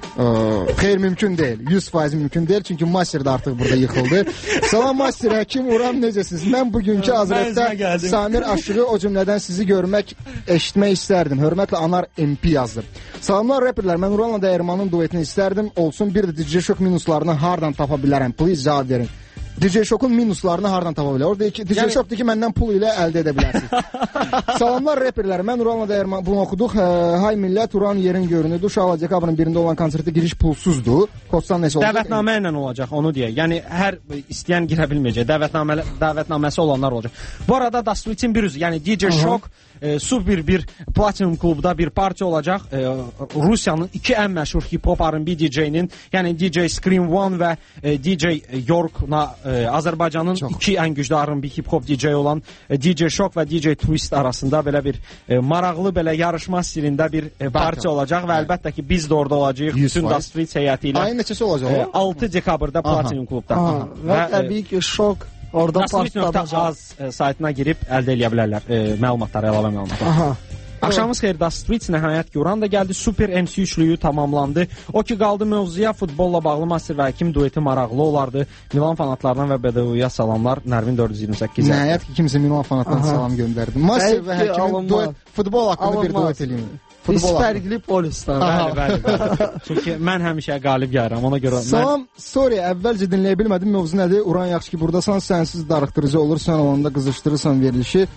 Xeyr, mümkün deyil. 100% mümkün deyil. Çünki Master da artıq burada yıxıldı. Salam Master, Həkim, Uran necəsiniz? Mən bugünkü Azrətdə Samir Aşırı o cümlədən sizi görmək, eşitmək istərdim. Hörmətlə Anar MP yazdı. Salamlar rapperlər, mən Uranla Dəyirmanın duetini istərdim. Olsun, bir də DJ Shock minuslarını hardan tapa bilərəm? Please cavab verin. DJ Shock'un minuslarını hardan tapa bilər? Orada DJ Shock deyir ki, məndən pul ilə əldə edə bilərsiniz. Salamlar rapperlər, mən Uranla Dəyirman bunu oxuduq. Hay millət, Uran yerin görünüdür. Uşaqla dekabrın birində olan konsertdə giriş pulsuzdur. Kodsan nəsə olacaq? Dəvətnamə ilə olacaq, onu deyək. Yəni, hər istəyən girə bilməyəcək. Dəvətnaməsi olanlar olacaq. Bu arada Da Streets'in bir üzü, yəni DJ Shock super bir Platinum klubda bir parça olacaq. Rusiyanın iki ən məşhur hip-hop R&B DJ-nin, yəni DJ Scream One və DJ York'la Azərbaycanın iki ən güclü R&B hip-hop DJ olan DJ Shock və DJ Twist arasında belə bir maraqlı, belə yarışma stilində bir parça olacaq və əlbəttə ki, biz də orada olacağıq. Bütün Da Streets heyəti ilə. Ayın neçəsi olacaq? 6 dekabrda Platinum klubda. Və təbii ki, Shock orada partladacaq. saytına girib əldə eləyə bilərlər məlumatları, əlavə məlumatları. Axşamınız xeyir, Das Streets nəhayət ki, Uran da gəldi, Super MC üçlüyü tamamlandı. O ki, qaldı mövzuya, futbolla bağlı Master və Həkim dueti maraqlı olardı. Milan fanatlarından və BDU-ya salamlar, Nərvin 428. Nəhayət ki, kimsə Milan fanatlarından salam göndərdi. Master və Həkimin duet, futbol haqqında bir duet eləyim. Biz fərqli polislər. Bəli. Çünki mən həmişə qalib gəlirəm, ona görə. Salam, sorry, əvvəlcə dinləyə bilmədim, mövzu nədir? Uran, yaxşı ki, buradasan, sənsiz darıxdırıcı olur, sən onda qızışdırırsan verilişi.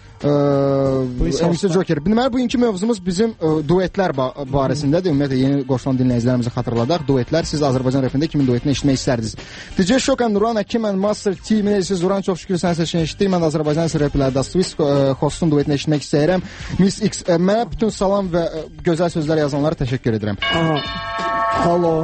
MC Joker. Deməli, bugünkü mövzumuz bizim duetlər barəsindədir. Ümumiyyətlə, yeni qoşulan dinləyicilərimizi xatırladaq. Duetlər, siz Azərbaycan rəfində kimin duetini eşitmək istərdiniz? DJ Shock and Uran, Həkim and Master Team, siz Uran, çox şükür sən seçin eşitdik. Mən Azərbaycan rəfləri Das Twist hostun duetini eşitmək istəyirəm. Miss X, mənə bütün salam və gözəl sözlər yazanlara təşəkkür edirəm. Alo.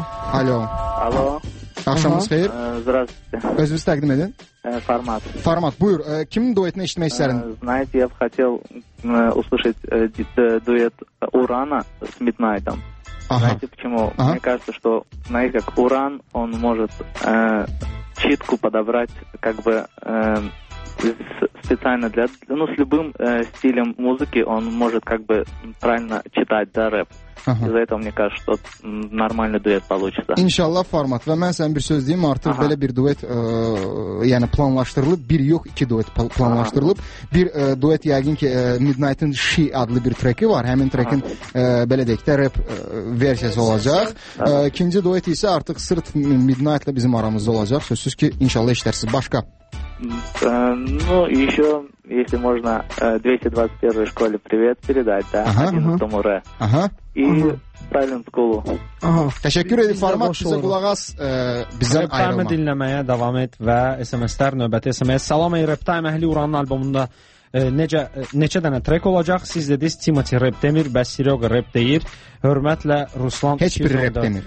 Axşamınız xeyir. Здравствуйте. Özünüz təqdim edin. Формат. Buyur. Kimin duetini eşitmək istərdin? Знаете, я бы хотел услышать дуэт Урана с Midnight'ом. Знаете почему? Мне кажется, что, знаете, как Уран, он может читку подобрать как бы специально для... Ну, с любым стилем музыки он может как бы правильно читать, да, рэп. Из-за этого, мне кажется, что нормальный дуэт получится. İnşallah format. Və mən sən bir söz deyim, artıq belə bir duet yəni planlaşdırılıb. Bir yox, iki duet planlaşdırılıb. Bir duet yəqin ki Midnight'ın She adlı bir treki var. Həmin trekin belə deyək də rap versiyası olacaq. İkinci duet isə artıq sırt Midnight'la bizim aramızda olacaq. Sözsüz ki, inşallah işlərsiz. Başqa? Ну, еще, если можно, 221-й школе привет передать, да, 11-му Р. И Silent School'u. Təşəkkür edir format, bizə qulaq as, bizdən ayrılma. Rap dinləməyə davam et və SMS-lər, növbəti SMS. Salam, Rap Time əhli Uranın albomunda neçə dənə trek olacaq? Siz dediniz, Timothy rap demir, bəs Siroga rap deyir. Hörmətlə Ruslan. Heç bir rap demir.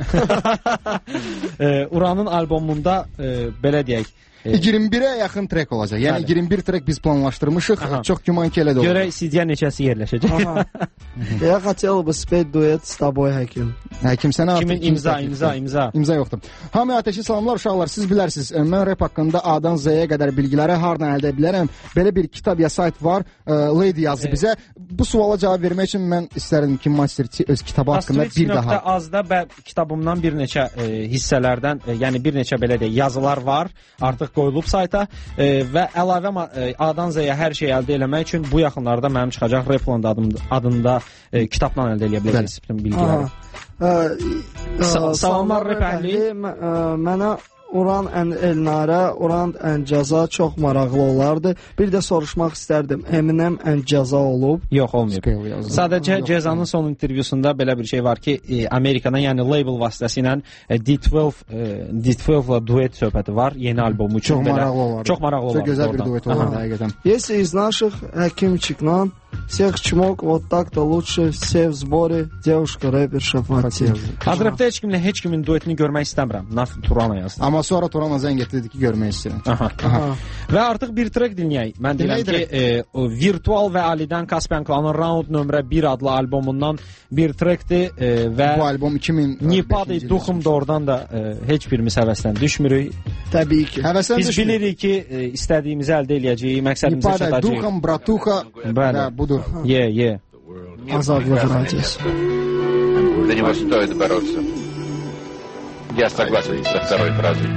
Uranın albomunda belə deyək, 21-ə yaxın trek olacaq. Yəni 21 trek biz planlaşdırmışıq. Çox güman ki elə də olur. Görə CD-yə neçəsi yerləşəcək? Я хотел бы спеть дуэт с тобой, Həkim. Həkim, sənə artıq kimin imza? İmza yoxdur. Hamıya ateşli salamlar uşaqlar. Siz bilərsiniz, mən rap haqqında A-dan Z-yə qədər bilgiləri hardan əldə edə bilərəm. Belə bir kitab ya sayt var. Lady yazdı bizə. Bu suala cavab vermək üçün mən istərdim ki, Master öz kitabı haqqında bir daha. Az-da və kitabımdan bir neçə hissələrdən, yəni bir neçə belə deyək, yazılar var. Artıq qoyulub sayta və əlavə A-dan Z-yə hər şey əldə eləmək üçün bu yaxınlarda mənim çıxacaq Rapland adında kitabla əldə eləyə biləcəksiniz bütün bilgiləri. Salamlar rap əhli. Mənə Uran ən Elnarə, Uran ən Cəza çox maraqlı olardı. Bir də soruşmaq istərdim, Eminem ən Cəza olub? Yox, olmayıb. Sadəcə Cəzanın son intervyusunda belə bir şey var ki, Amerikadan, yəni label vasitəsilə D12-la duet söhbəti var, yeni albomu üçün. Çox maraqlı olardı. Çox gözəl bir duet olardı, həqiqətən. Если из наших Həkimчикнан всех чмок, вот так-то лучше, все в сборе, девушка-рэперша Fatih. Azrəfdə heç kimin duetini görmək istəmirəm. Naf Turana yazdı. Amma sonra Turana zəng etdi ki, görmək istəyirəm. Və artıq bir trek dinləyək. Mən deyirəm ki, Virtual və Alidən Caspian Clan'ın Round nömrə 1 adlı albomundan bir trekdir və bu albom 2005-ci Nipadi Duxum da oradan da heç birimiz həvəsdən düşmürük. Təbii ki. Biz bilirik ki, istədiyimizi əldə eləyəcəyik, məqsədimizə çatacağıq. Nipadi Duxum, Bratuxa və budur. Azadlıq radiosu. За него стоит бороться. Я согласен со второй фразой.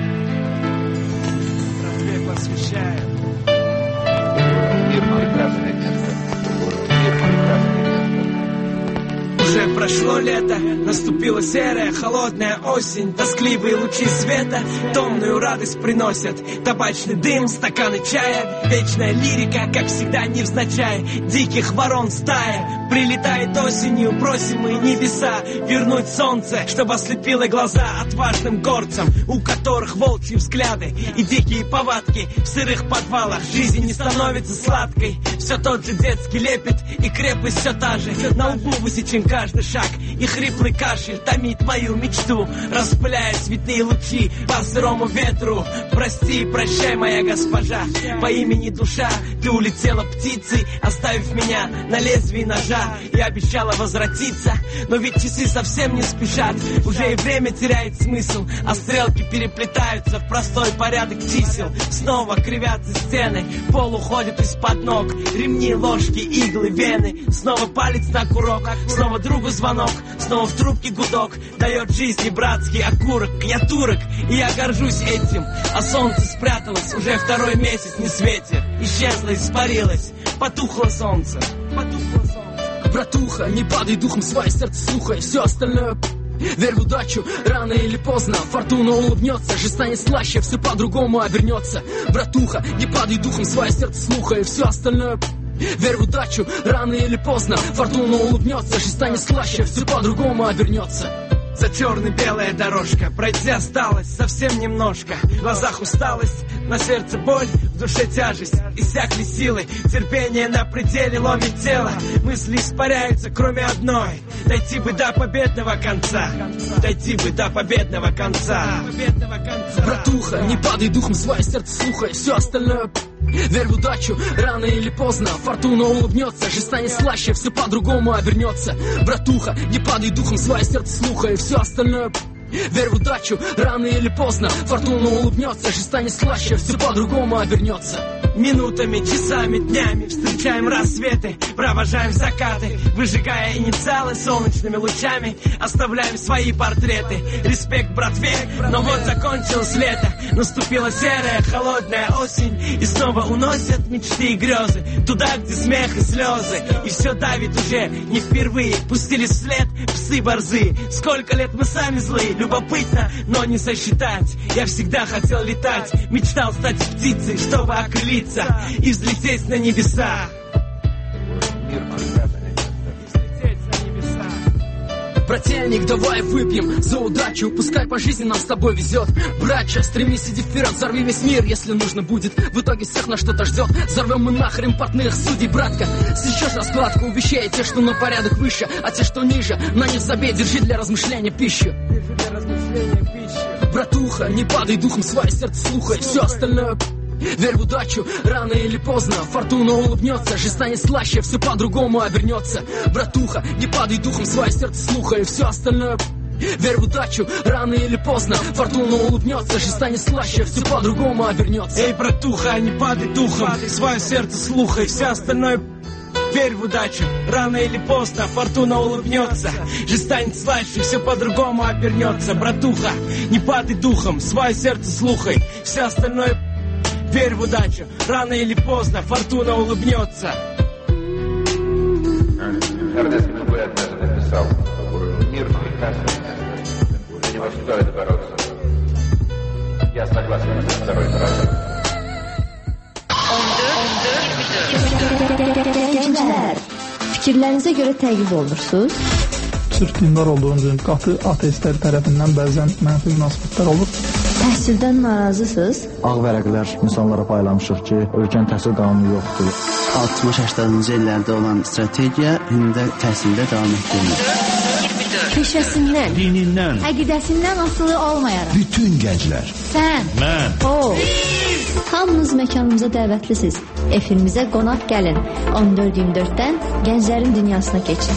Мир прекрасное место. Мир прекрасное место. Уже прошло лето, наступила серая, холодная осень. Тоскливые лучи света томную радость приносят. Табачный дым, стаканы чая, вечная лирика, как всегда невзначай. Диких ворон стая прилетает осенью, просим мы небеса вернуть солнце, чтобы ослепило глаза отважным горцам, у которых волчьи взгляды и дикие повадки. В сырых подвалах жизнь не становится сладкой. Все тот же детский лепет и крепость все та же. На углу высечен каждый шаг, и хриплый кашель томит мою мечту, распыляя цветные лучи по сырому ветру. Прости, прощай, моя госпожа, по имени душа, ты улетела птицей, оставив меня на лезвии ножа. ушла и обещала возвратиться. Но ведь часы совсем не спешат, уже и время теряет смысл, а стрелки переплетаются в простой порядок чисел. Снова кривятся стены, пол уходит из-под ног, ремни, ложки, иглы, вены. Снова палец на курок, снова другу звонок, снова в трубке гудок. Дает жизни братский окурок, я турок, и я горжусь этим. А солнце спряталось, уже второй месяц не светит. Исчезло, испарилось, потухло солнце, потухло солнце. Братуха, не падай духом, свое сердце слухай, все остальное... Верь в удачу, рано или поздно фортуна улыбнется, жизнь станет слаще, все по-другому обернется. Братуха, не падай духом, свое сердце слухай, все остальное... Верь в удачу, рано или поздно фортуна улыбнется, жизнь станет слаще, все по-другому обернется. За черно-белая дорожка, пройти осталось совсем немножко. В глазах усталость, на сердце боль, в душе тяжесть, иссякли силы, терпение на пределе ломит тело. Мысли испаряются, кроме одной: дойти бы до победного конца, дойти бы до победного конца. Братуха, не падай духом, свое сердце слухай, все остальное... Верь в удачу, рано или поздно фортуна улыбнется, жизнь станет слаще, все по-другому обернется. Братуха, не падай духом, свое сердце слухай, все остальное... Верь в удачу, рано или поздно фортуна улыбнется, жизнь станет слаще, все по-другому обернется. Минутами, часами, днями встречаем рассветы, провожаем закаты, выжигая инициалы солнечными лучами, оставляем свои портреты. Респект, братве, но вот закончилось лето, наступила серая, холодная осень, и снова уносят мечты и грезы туда, где смех и слезы. И все давит уже не впервые, пустили вслед псы борзы. Сколько лет мы сами злые, любопытно, но не сосчитать. Я всегда хотел летать, мечтал стать птицей, чтобы окрылиться и взлететь на небеса. Брательник, давай выпьем за удачу, пускай по жизни нам с тобой везет. Братья, стремись, иди вперед, взорви весь мир, если нужно будет. В итоге всех нас что-то ждет. Взорвем мы нахрен портных судей, братка. Сечешь раскладку у вещей, те, что на порядок выше, а те, что ниже, на них забей, держи для размышления пищу. Братуха, не падай духом, свое сердце слухай, все остальное... Верь в удачу, рано или поздно фортуна улыбнется, жизнь станет слаще, все по-другому обернется. Братуха, не падай духом, свое сердце слухай, все остальное... Верь в удачу, рано или поздно фортуна улыбнется, жизнь станет слаще, все по-другому обернется. Эй, братуха, не падай духом, свое сердце слухай, все остальное... Верь в удачу, рано или поздно фортуна улыбнется, жизнь станет слаще, все по-другому обернется. Братуха, не падай духом, свое сердце слухай, все остальное... Верь в удачу, рано или поздно фортуна улыбнется. Эрнест Хемингуэй однажды написал: мир прекрасный, за него стоит бороться. Я согласен со второй фразой. Fikirlərinizə görə təqib olunursunuz. Türk dindar olduğunuz üçün qatı ateistlər tərəfindən bəzən mənfi münasibətlər olur. Təhsildən narazısınız? Ağ vərəqlər insanlara paylamışıq ki, ölkənin təhsil qanunu yoxdur. 60-80-cı illərdə olan strategiya indi də təhsildə davam etdirilir. Peşəsindən, dinindən, əqidəsindən asılı olmayaraq. Bütün gənclər. Sən, mən, o. Hamınız məkanımıza dəvətlisiniz. Efirimizə qonaq gəlin. 14-24-dən Gənclərin Dünyasına keçin.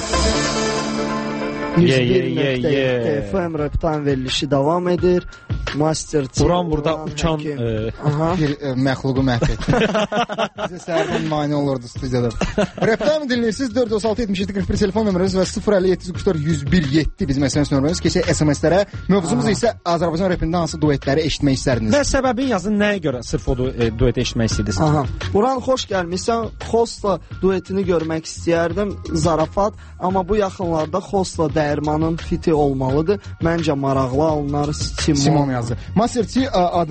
101.7 FM Rap Time verilişi devam edir. Master T. Buran burada uçan bir məxluqu məhv etdi. Bizə səhərdən mane olurdu studiyada. Rap-dan dinləyirsiniz. 436-77-41 telefon nömrəmiz və 050-744-101-7 bizim SMS nömrəmiz. Keçək SMS-lərə. Mövzumuz isə Azərbaycan rapində hansı duetləri eşitmək istərdiniz? Və səbəbin yazın nəyə görə sırf o duet eşitmək istəyirsiniz? Buran, xoş gəlmişsən. Xosla duetini görmək istəyərdim. Zarafat. Amma bu yaxınlarda Xosla Dəyirmanın fiti olmalıdır. Məncə maraqlı alınır. Simon yazdı. Master T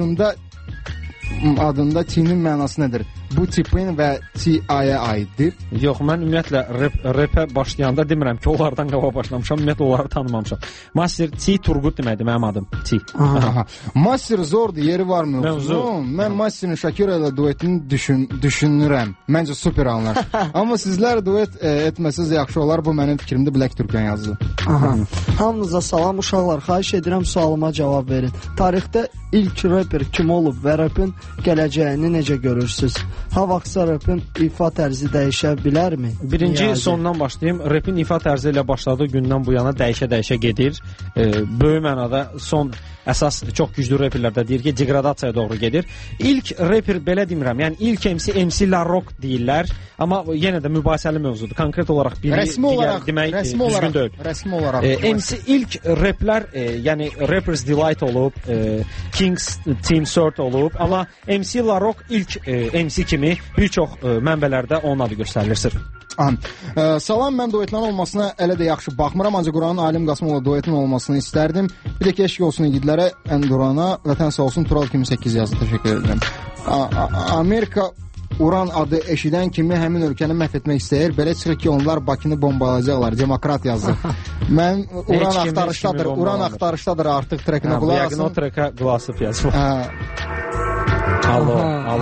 adında T-nin mənası nədir? Bu tipin və T-aya aiddir. Yox, mən ümumiyyətlə rapə başlayanda demirəm ki, onlardan qabaq başlamışam. Ümumiyyətlə onları tanımamışam. Master T Turgut deməkdir, mənim adım T. Master zordur, yeri var mı? Mən Master'in Shakira ilə duetini düşünürəm. Məncə super anlar. Amma sizlər duet etməsiniz yaxşı olar. Bu mənim fikrimdir. Black Türkən yazdı. Hamınıza salam uşaqlar. Xahiş edirəm sualıma cavab verin. Tarixdə ilk rapper kim olub və rapin gələcəyini necə görürsünüz? Ha vaxtsa rapin ifa tərzi dəyişə bilərmi? Birinci sondan başlayayım. Rapin ifa tərzi ilə başladığı gündən bu yana dəyişə gedir. Böyük mənada son əsas çox güclü reperlərdə deyir ki, degradasiyaya doğru gedir. İlk reper belə demirəm, yəni ilk MC La Rock deyirlər, amma yenə də mübahisəli mövzudur. Konkret olaraq biri demək düzgün deyil. Rəsmi olaraq. MC ilk replər, yəni Rapper's Delight olub, King's Team Sort olub, amma MC La Rock ilk MC kimi bir çox mənbələrdə onun adı göstərilir sırf. Salam, mən duetlərin olmasına elə də yaxşı baxmıram, ancaq Quranın Alim Qasımova duetin olmasını istərdim. Bir də ki, eşq olsun igidlərə, Endurana, vətən sağ olsun, Tural 2008 yazdı, təşəkkür edirəm. Amerika Uran adı eşidən kimi həmin ölkəni məhv etmək istəyir. Belə çıxır ki, onlar Bakını bombalayacaqlar. Demokrat yazdı. Mən Uran axtarışdadır artıq trekinə qulaq asın. Yəqin o trekə qulaq asıb yazıb. Alo.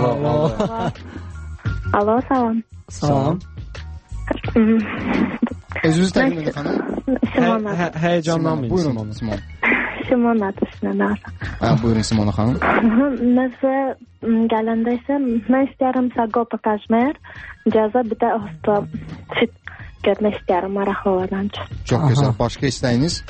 Alo, salam. Salam. Özünüzü təqdim edin, xanım. Simon adı. Həyecanlanmayın. Buyurun, Simon. Simon adı üstünə. Buyurun, Simona xanım. Nəsə gələndə isə mən istəyirəm Sagopa Kajmer, cəza bir də Osta fit görmək istəyirəm maraqlı olan üçün. Çox gözəl. Başqa istəyiniz?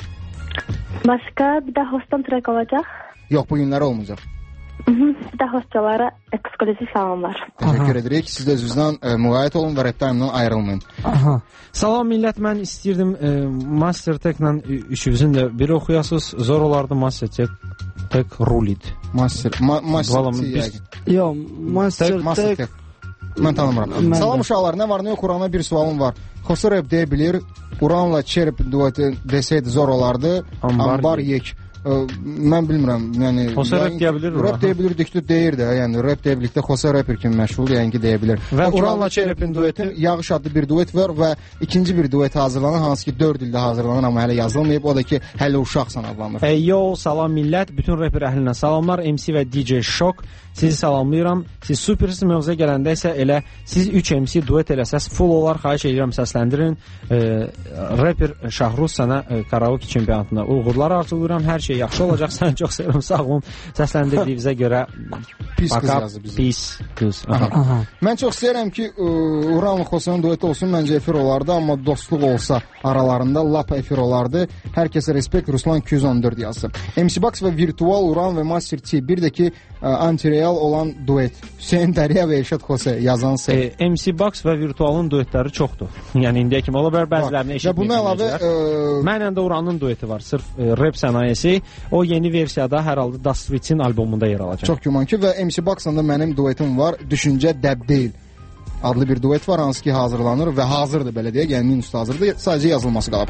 Başqa bir də Hostan trek olacaq? Yox, bu günlər olmayacaq. Bir də Hostalara eksklüziv salamlar. Təşəkkür edirik. Siz də özünüzdən müğayət olun və reptayımdan ayrılmayın. Salam millət, mən istəyirdim Master Tech-lə üçünüzün də biri oxuyasınız. Zor olardı Master Tech Rulid. Master Tech. Yox, Master Tech. Mən tanımıram. Salam uşaqlar, nə var, nə yox, Uran'a bir sualım var. Xosa rap deyə bilir, Uran'la Cherip dueti desəydi zor olardı. Ambar yek. Mən bilmirəm, yəni Xosa rap deyə bilir. Rap deyə bilir, diktü deyir də, yəni rap deyə bilikdə Xosa rapper kimi məşğul, yəni ki deyə bilir. Və Uran'la Cherip'in dueti Yağış adlı bir duet var və ikinci bir duet hazırlanır, hansı ki 4 ildə hazırlanır, amma hələ yazılmayıb, o da ki hələ uşaqsan adlanır. Yo, salam millət, bütün rapper əhlinə salamlar, MC və DJ Shock, sizi salamlayıram. Siz supersiz mövzuya gələndə isə elə siz 3 MC duet eləsəz full olar, xahiş edirəm səsləndirin. Rapper Şahruz sənə karaoke çempionatına uğurlar arzulayıram, hər şey yaxşı olacaq, sən çox sevirəm, sağ olun. Səsləndirdiyinizə görə pis qız yazdı bizə. Pis qız. Mən çox istəyirəm ki, Uran'la Xosanın dueti olsun, məncə efir olardı, amma dostluq olsa aralarında lap efir olardı. Hər kəsə respekt, Ruslan 214 yazdı. MC Box və Virtual Uran və Master T, bir də ki anti-real olan duet. Hüseyin Dəriya və Elşad Xose yazan sev. MC Box və Virtualın duetləri çoxdur. Yəni indiyə kimi ola bilər, bəzilərini eşitməyəcəklər. Mənlə də Uranın dueti var, sırf rap sənayesi. O yeni versiyada hər halda Dust Switch'in albomunda yer alacaq. Çox güman ki, və MC Box-la da mənim duetim var. Düşüncə dəb deyil adlı bir duet var, hansı ki hazırlanır və hazırdır belə deyək, yəni minus hazırdır, sadəcə yazılması qalıb.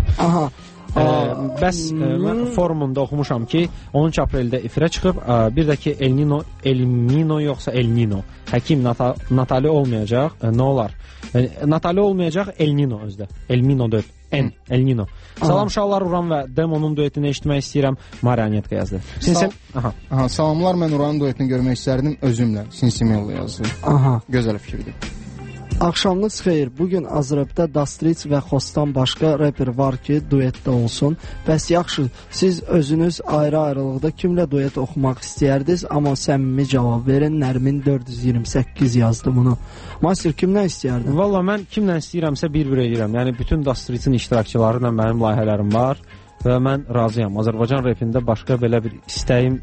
Bəs mən forumunda oxumuşam ki 13 apreldə efirə çıxıb, bir də ki El Nino yoxsa El Nino həkim Natali olmayacaq, nə olar? Natali olmayacaq, El Nino özdə, El Nino deyil, El Nino. Salam uşaqlar, Uran və Demonun duetini eşitmək istəyirəm, Marionetka yazdı. Salamlar, mən Uranın duetini görmək istərdim özümlə, Sinsimiyonla yazdı. Gözəl fikirdir. Axşamınız xeyir. Bugün Azrapda Dastriç və Xostan başqa rapper var ki, duetdə olsun. Bəs yaxşı, siz özünüz ayrı-ayrılıqda kimlə duet oxumaq istəyərdiniz? Amma səmimi cavab verin. Nərmin 428 yazdı bunu. Master, kimlə istəyərdin? Valla mən kimlə istəyirəmsə bir-bir edirəm. Yəni bütün Dastriçin iştirakçıları ilə mənim layihələrim var. Və mən razıyam. Azərbaycan rapində başqa belə bir istəyim,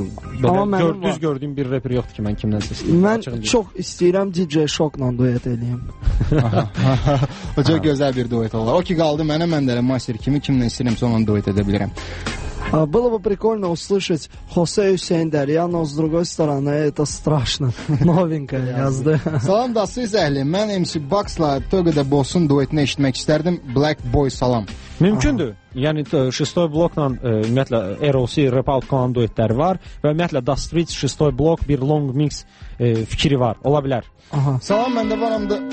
düz gördüyüm bir rapper yoxdur ki, mən kimdənsə istəyim. Mən çox istəyirəm DJ Shockla duet eləyim. O çox gözəl bir duet olar. O ki qaldı mənə, mən də Master kimi kimlə istəyirəmsə onunla duet edə bilirəm. Было бы прикольно услышать Хосе Hüseyin Dəriya, но с другой стороны это страшно. Новенькое yazdı. Salam da siz əhli. Mən MC Box-la Togo'da Boss'un duetini eşitmək istərdim. Black Boy salam. Mümkündür. Yəni 6 blokla ümumiyyətlə ROC rap out kalan duetləri var və ümumiyyətlə Dust Street 6 blok bir long mix fikri var. Ola bilər. Salam, məndə varam da.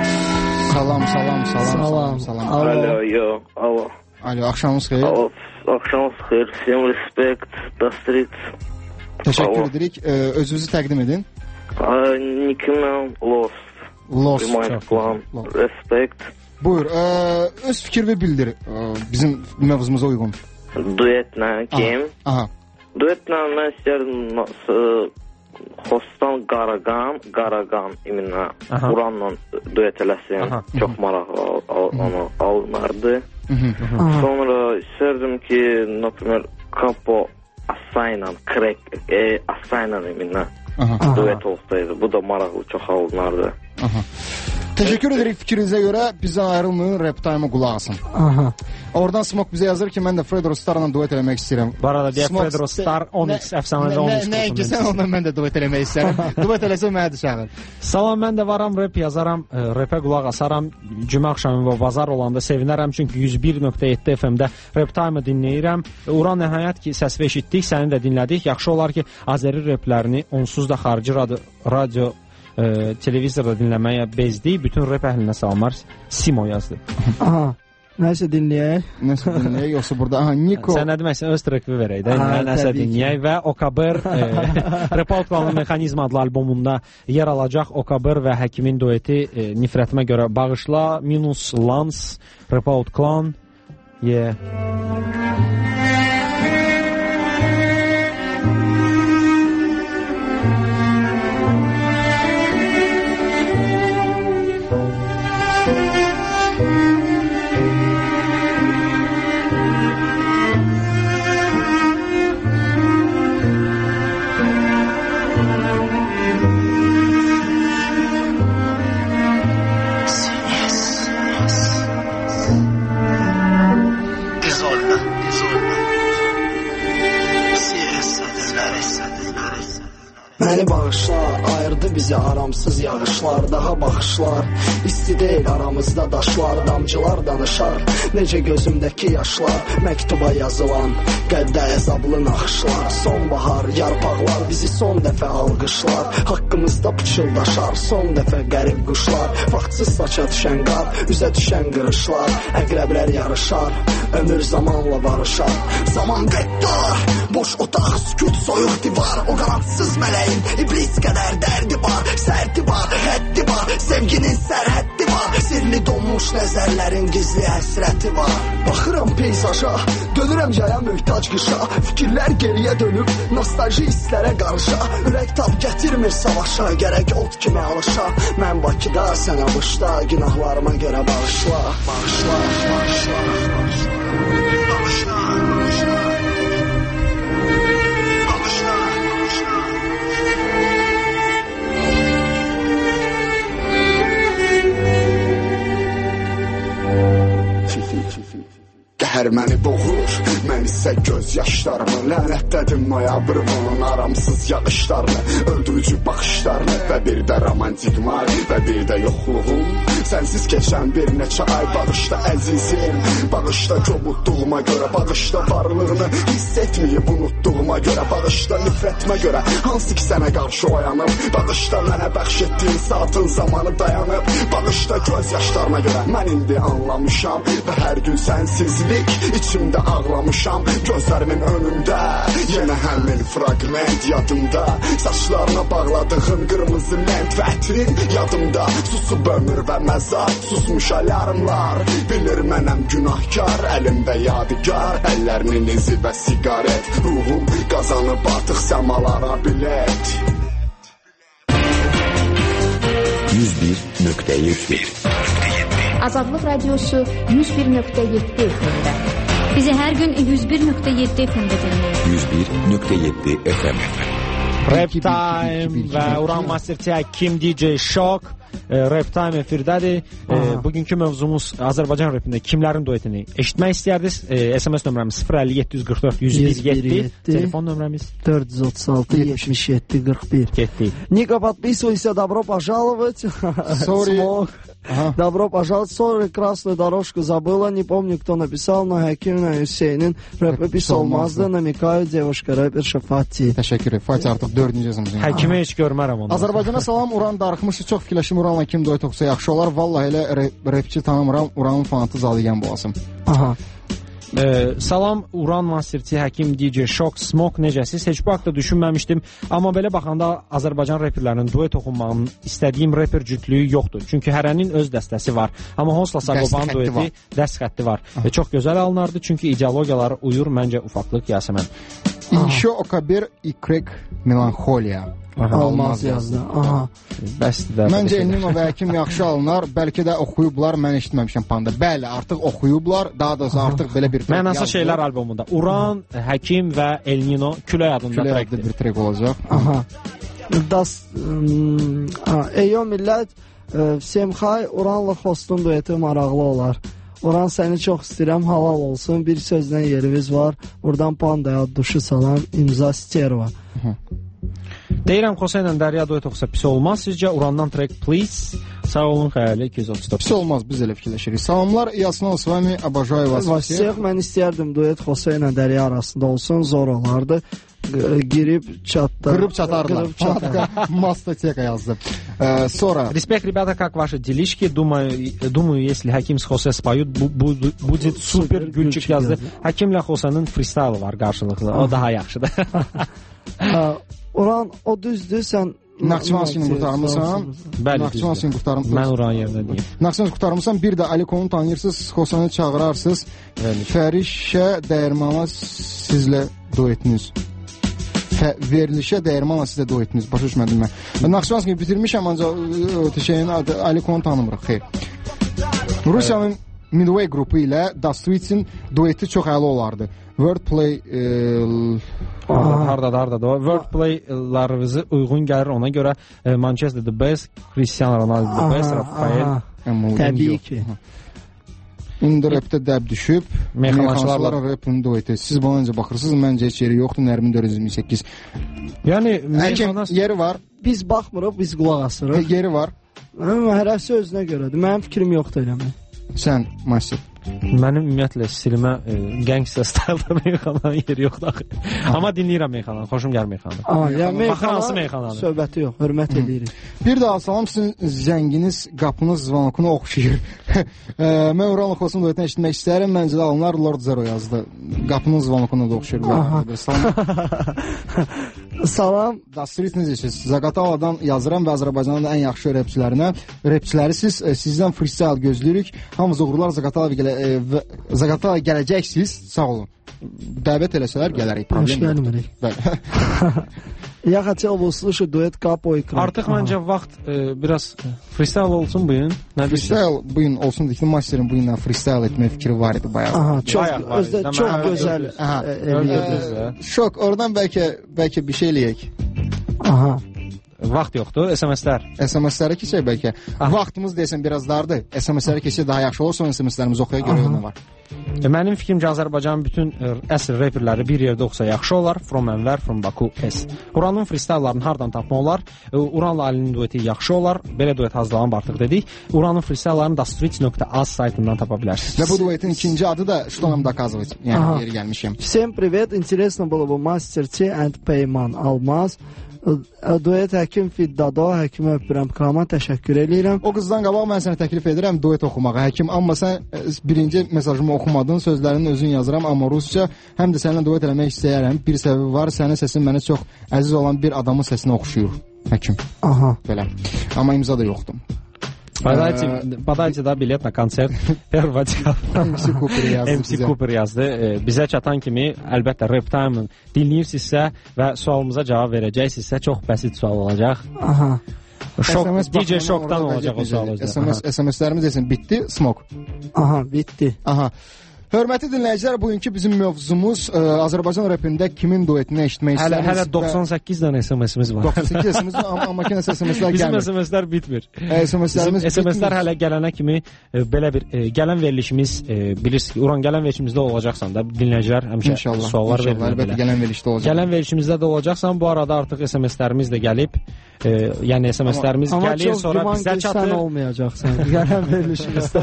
Salam. Alo, axşamınız xeyir. Axşamınız xeyir. Всем респект. Dust Street. Təşəkkür edirik. Özünüzü təqdim edin. Nickname Lost. Respect. Buyur. Öz fikrini bildir. Bizim mövzumuza uyğun. Duetlə kim? Aha. Duetlə mən istəyirdim Xostan Qaraqan iminə Uranla duet eləsin. Çox maraqlı onu alınardı. Sonra istərdim ki, например, Capo Asayla, Craig Asayla iminə duet olsaydı. Bu da maraqlı, çox alınardı. Təşəkkür edirik fikrinizə görə. Bizdən ayrılmayın, Rap Time-a qulaq asın. Oradan Smoke bizə yazır ki, mən də Fredro Starla duet eləmək istəyirəm. Bu arada deyək, Fredro Star 10x əfsanədə 10x. Nəyə ki, sən ondan mən də duet eləmək istəyirəm. Duet eləsə mənə düşəğir. Salam, mən də varam, rap yazaram, rapə qulaq asaram. Cümə axşamı və bazar olanda sevinərəm, çünki 101.7 FM-də Rap Time-ı dinləyirəm. Uran, nəhayət ki, səs və eşitdik, səni də dinlədik. Yaxşı olar ki, Azəri raplərini onsuz da xarici radio televizorda dinləməyə bezdik. Bütün rap əhlinə salamlar. Simo yazdı. Nəsə dinləyək. Yoxsa burada Niko. Sən nə deməksən, öz trekivi verək də. Nəsə dinləyək və Okaber Repout Klanın Mexanizm adlı albomunda yer alacaq. Okaber və Həkimin dueti nifrətimə görə bağışla. Minus Lance Repout Klan. Məni bağışla, ayırdı bizi aramsız yağışlar, daha baxışlar. İsti deyil aramızda daşlar, damcılar danışar. Necə gözümdəki yaşlar, məktuba yazılan qəddə əzablı naxışlar. Sonbahar, yarpaqlar bizi son dəfə alqışlar. Haqqımızda pıçıldaşar, son dəfə qərib quşlar. Vaxtsız saça düşən qar, üzə düşən qırışlar. Əqrəblər yarışar, ömür zamanla barışar. Zaman qəddar, boş otaq, sükut, soyuq divar. O qanadsız mələyin iblis qədər dərdi var. Sərdi var, həddi var, sevginin sərhəddi var. Sirli donmuş nəzərlərin gizli həsrəti var. Baxıram peyzaja, dönürəm yaya möhtac qışa. Fikirlər geriyə dönüb, nostalji hisslərə qarışa. Ürək tab gətirmir savaşa, gərək ot kimi alışa. Mən Bakıda, sən Abışda, günahlarıma görə bağışla. Bağışla, bağışla, bağışla. Qəhər məni boğur, mən isə göz yaşlarımı. Lənətlədim noyabrımın aramsız yağışlarını, öldürücü baxışlarını və bir də romantik mari və bir də yoxluğum. Sənsiz keçən bir neçə ay bağışda əzizim. Bağışda kobudduğuma görə, bağışda varlığını hiss etməyib unutduğuma görə, bağışda nifrətimə görə, hansı ki sənə qarşı oyanıb. Bağışda mənə bəxş etdiyin saatın zamanı dayanıb. Bağışda göz yaşlarına görə mən indi anlamışam və hər gün sənsizlik içimdə ağlamışam. Gözlərimin önündə yenə həmin fraqment yadımda. Saçlarına bağladığın qırmızı lent və ətrin yadımda. Susub ömür və məzar, susmuş alarmlar. Bilir mənəm günahkar, əlimdə yadigar. Əllərinin izi və sigaret, ruhum qazanıb artıq səmalara bilet. 101.1 Azadlıq Radiosu 101.7 FM-də. Bizi hər gün 101.7 FM-də dinləyin. 101.7 FM. Rap Time və Uran Master Kim DJ Shock Rap Time efirdədir. Bugünkü mövzumuz Azərbaycan rapində kimlərin duetini eşitmək istəyirdiniz? SMS nömrəmiz 050-744-101-7, telefon nömrəmiz 436-77-41. Niko подписывай isə добро пожаловать. Sorry. Добро пожаловать. Sorry, красную дорожку забыла. Не помню, кто написал, но Хакимовна Hüseynin rapı pis olmazdı. Namikаю девушка рэперша Fatih. Təşəkkür. Fatih artıq 4-cü yazımızın. Həkimi heç görmərəm onu. Azərbaycana salam. Uran darıxmışıq. Çox fikirləşim Uranla kim duet oxusa yaxşı olar. Vallahi elə rapçi tanımıram. Uranın fanatı zadigən boğasım. Aha. Salam Uran Masterçi Həkim DJ Shock Smoke necəsiz? Heç bu haqda düşünməmişdim. Amma belə baxanda Azərbaycan reperlərinin duet oxunmağının istədiyim reper cütlüyü yoxdur. Çünki hərənin öz dəstəsi var. Amma Honsla Sagobanın dueti dəst xətti var. Və çox gözəl alınardı. Çünki ideologiyaları uyur məncə ufaqlıq Yasəmən. İnşo Okaber İkrek Melanxoliya. Almaz yazdı. Aha. Bəsdir. Məncə Elnino və Həkim yaxşı alınar. Bəlkə də oxuyublar, mən eşitməmişəm Panda. Bəli, artıq oxuyublar. Daha doğrusu artıq belə bir Mənasız şeylər albomunda. Uran, Həkim və Elnino külək adında trek. Bir trek olacaq. Aha. Eyo millət, Semxay Uranla Xostun dueti maraqlı olar. Uran səni çox istəyirəm, halal olsun. Bir sözdən yerimiz var. Buradan Pandaya duşu salan imza Sterva. Deyirəm Xosa ilə Dərya duet oxusa pis olmaz. Sizcə Urandan track please. Sağ olun, xəyali 234. Pis olmaz, biz elə fikirləşirik. Salamlar, Yasnal s vami обожаю вас всех. Mən istəyərdim duet Xosa ilə Dərya arasında olsun, zor olardı. Girib çatarlar. Mastoteka yazdı. Sonra. Респект, ребята, как ваши делишки? Думаю, если Хаким с Хосе споют, будет супер. Gülçük yazdı. Həkimlə Xosanın freestyle var qarşılıqlı. O daha yaxşıdır. Uran, o düzdür, sən Naxçıvanskini qurtarmısan. Bəli, Naxçıvanskini qurtarmısan. Mən Uran yerinə deyim. Naxçıvanskini qurtarmısan, bir də Alikon'u tanıyırsınız, Xosanı çağırarsınız. Fərişə dəyirmana sizlə duetiniz. Verilişə dəyirmana sizlə duetiniz. Başa düşmədim mən. Naxçıvanskini bitirmişəm, ancaq şeyin adı Alikon'u tanımırıq. Xeyr. Rusiyanın Midway qrupu ilə Dastritsin dueti çox əla olardı. Wordplay hardadır. Wordplaylarınızı uyğun gəlir, ona görə Manchester the best, Cristiano Ronaldo the best, Rafael. Təbii ki. İndi rapdə dəb düşüb, meyxanaçılarla rapın dueti. Siz bana necə baxırsınız? Məncə heç yeri yoxdur. Nərmin 428. Yəni yeri var. Biz baxmırıq, biz qulaq asırıq. Yeri var. Hərəsi özünə görədir. Mənim fikrim yoxdur eləmək. Sən, Masif. Mənim ümumiyyətlə stilimə gangsta stylda meyxananın yeri yoxdur axı. Amma dinləyirəm meyxananı, xoşum gəlir meyxananı. Baxın hansı meyxananı? Söhbəti yox, hörmət edirik. Bir daha salam, sizin zənginiz qapınız zvanokunu oxşayır. Mən Uranla Xosun duetini eşitmək istəyirəm. Məncə də alınlar, Lord Zero yazdı. Qapının zvanokunu da oxşayır. Salam. Dastrit necəsiniz? Zaqataladan yazıram və Azərbaycanın ən yaxşı rapçilərisiz. Sizdən freestyle gözləyirik. Hamımız uğurlar, Zaqatala gələcəksiniz. Sağ olun. Dəvət eləsələr gələrik. Hoş gəlmirik. Я хотел бы услышать дуэт Капо и Крак. Artıq məncə vaxt biraz freestyle olsun bu gün. Freestyle bu gün olsun dedik. Masterin bu gündən freestyle etmək fikri var idi bayağı. Çox gözəl eləyirdi. Şok, oradan bəlkə bir şey eləyək. Aha. Vaxt yoxdur, SMS-lər. SMS-lərə keçək bəlkə. Vaxtımız desən biraz dardır. SMS-lərə keçək daha yaxşı olur, sonra SMS-lərimizi oxuya görə nə var. Mənim fikrimcə Azərbaycanın bütün əsr reperləri bir yerdə oxusa yaxşı olar. From Enver, From Baku, S. Uranın freestyle'larını hardan tapmaq olar? Uranla Alinin dueti yaxşı olar. Belə duet hazırlanıb artıq dedik. Uranın freestyle'larını dastrit.az saytından tapa bilərsiniz. Və bu duetin ikinci adı da что нам доказывать. Yəni yeri gəlmişəm. Всем привет. Интересно было бы Master T and Payman Almaz. Duet Həkim Fiddado, Həkimə öpürəm, Krama təşəkkür edirəm. O qızdan qabaq mən sənə təklif edirəm duet oxumağa, Həkim. Amma sən birinci mesajımı oxumadın, sözlərini özün yazıram, amma rusca. Həm də səninlə duet eləmək istəyərəm. Bir səbəbi var, sənin səsin mənə çox əziz olan bir adamın səsinə oxşuyur, Həkim. Aha. Belə. Amma imza da yoxdur. Подайте, да, билет на концерт первого дня. MC Cooper yazdı. Bizə çatan kimi əlbəttə Rap Time dinləyirsinizsə və sualımıza cavab verəcəksinizsə çox bəsit sual olacaq. Aha. DJ Şokdan olacaq o sual. SMS-lərimiz desin, bitdi, Smoke. Aha, bitdi. Aha. Hörmətli dinləyicilər, bugünkü bizim mövzumuz Azərbaycan rapində kimin duetini eşitmək istəyirsiniz? Hələ 98 dənə SMS-imiz var. 98 SMS-imiz var, amma ki nəsə SMS-lər gəlmir. Bizim SMS-lər bitmir. SMS-lər hələ gələnə kimi belə bir gələn verilişimiz, bilirsiniz ki, Uran gələn verilişimizdə olacaqsan da, dinləyicilər həmişə suallar verirlər. Əlbəttə gələn verilişdə olacaq. Gələn verilişimizdə də olacaqsan, bu arada artıq SMS-lərimiz də gəlib. Yəni SMS-lərimiz gəlir, sonra bizə çatır. Amma çox güman ki, sən olmayacaqsan gələn verilişimizdə.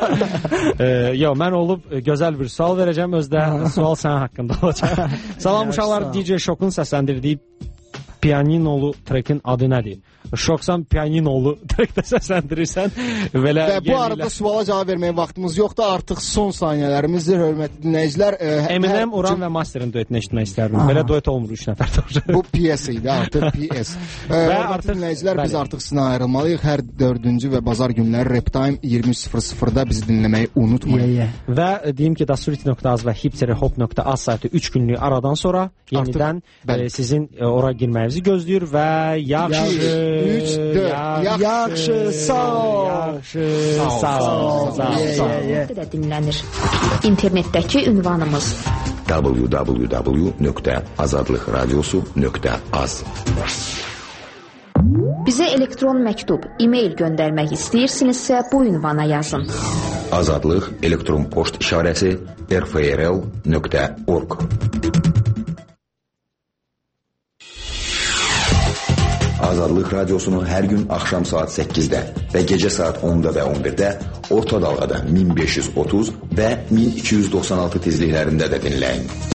Yox, mən olub gözəl bir sual verəcəm, özdə sual sənin haqqında olacaq. Salam uşaqlar, DJ Şokun səsləndirdiyi Pianinolu trekin adı nədir? Şoksan pianinolu trekdə səsləndirirsən. Və bu arada suala cavab verməyə vaxtımız yoxdur. Artıq son saniyələrimizdir, hörmətli dinləyicilər. Eminem, Uran və Master'ın duetini eşitmək istərdim. Belə duet olmur 3 nəfər. Bu PS idi, artıq PS. Və artıq dinləyicilər, biz artıq sizdən ayrılmalıyıq. Hər 4-cü və bazar günləri Reptime 20:00-da bizi dinləməyi unutmayın. Və deyim ki, dasturiti.az və hipsterihop.az saytı 3 günlük aradan sonra yenidən sizin ora girməyinizi gözləyir və yaxşı, sağ ol. Dinlənir. İnternetdəki ünvanımız www.azadlıqradiosu.az. Bizə elektron məktub, e-mail göndərmək istəyirsinizsə bu ünvana yazın. Azadlıq elektron poçt işarəsi rfrl.org. Azadlıq radiosunu hər gün axşam saat 8-də və gecə saat 10-da və 11-də orta dalğada 1530 və 1296 tezliklərində də dinləyin.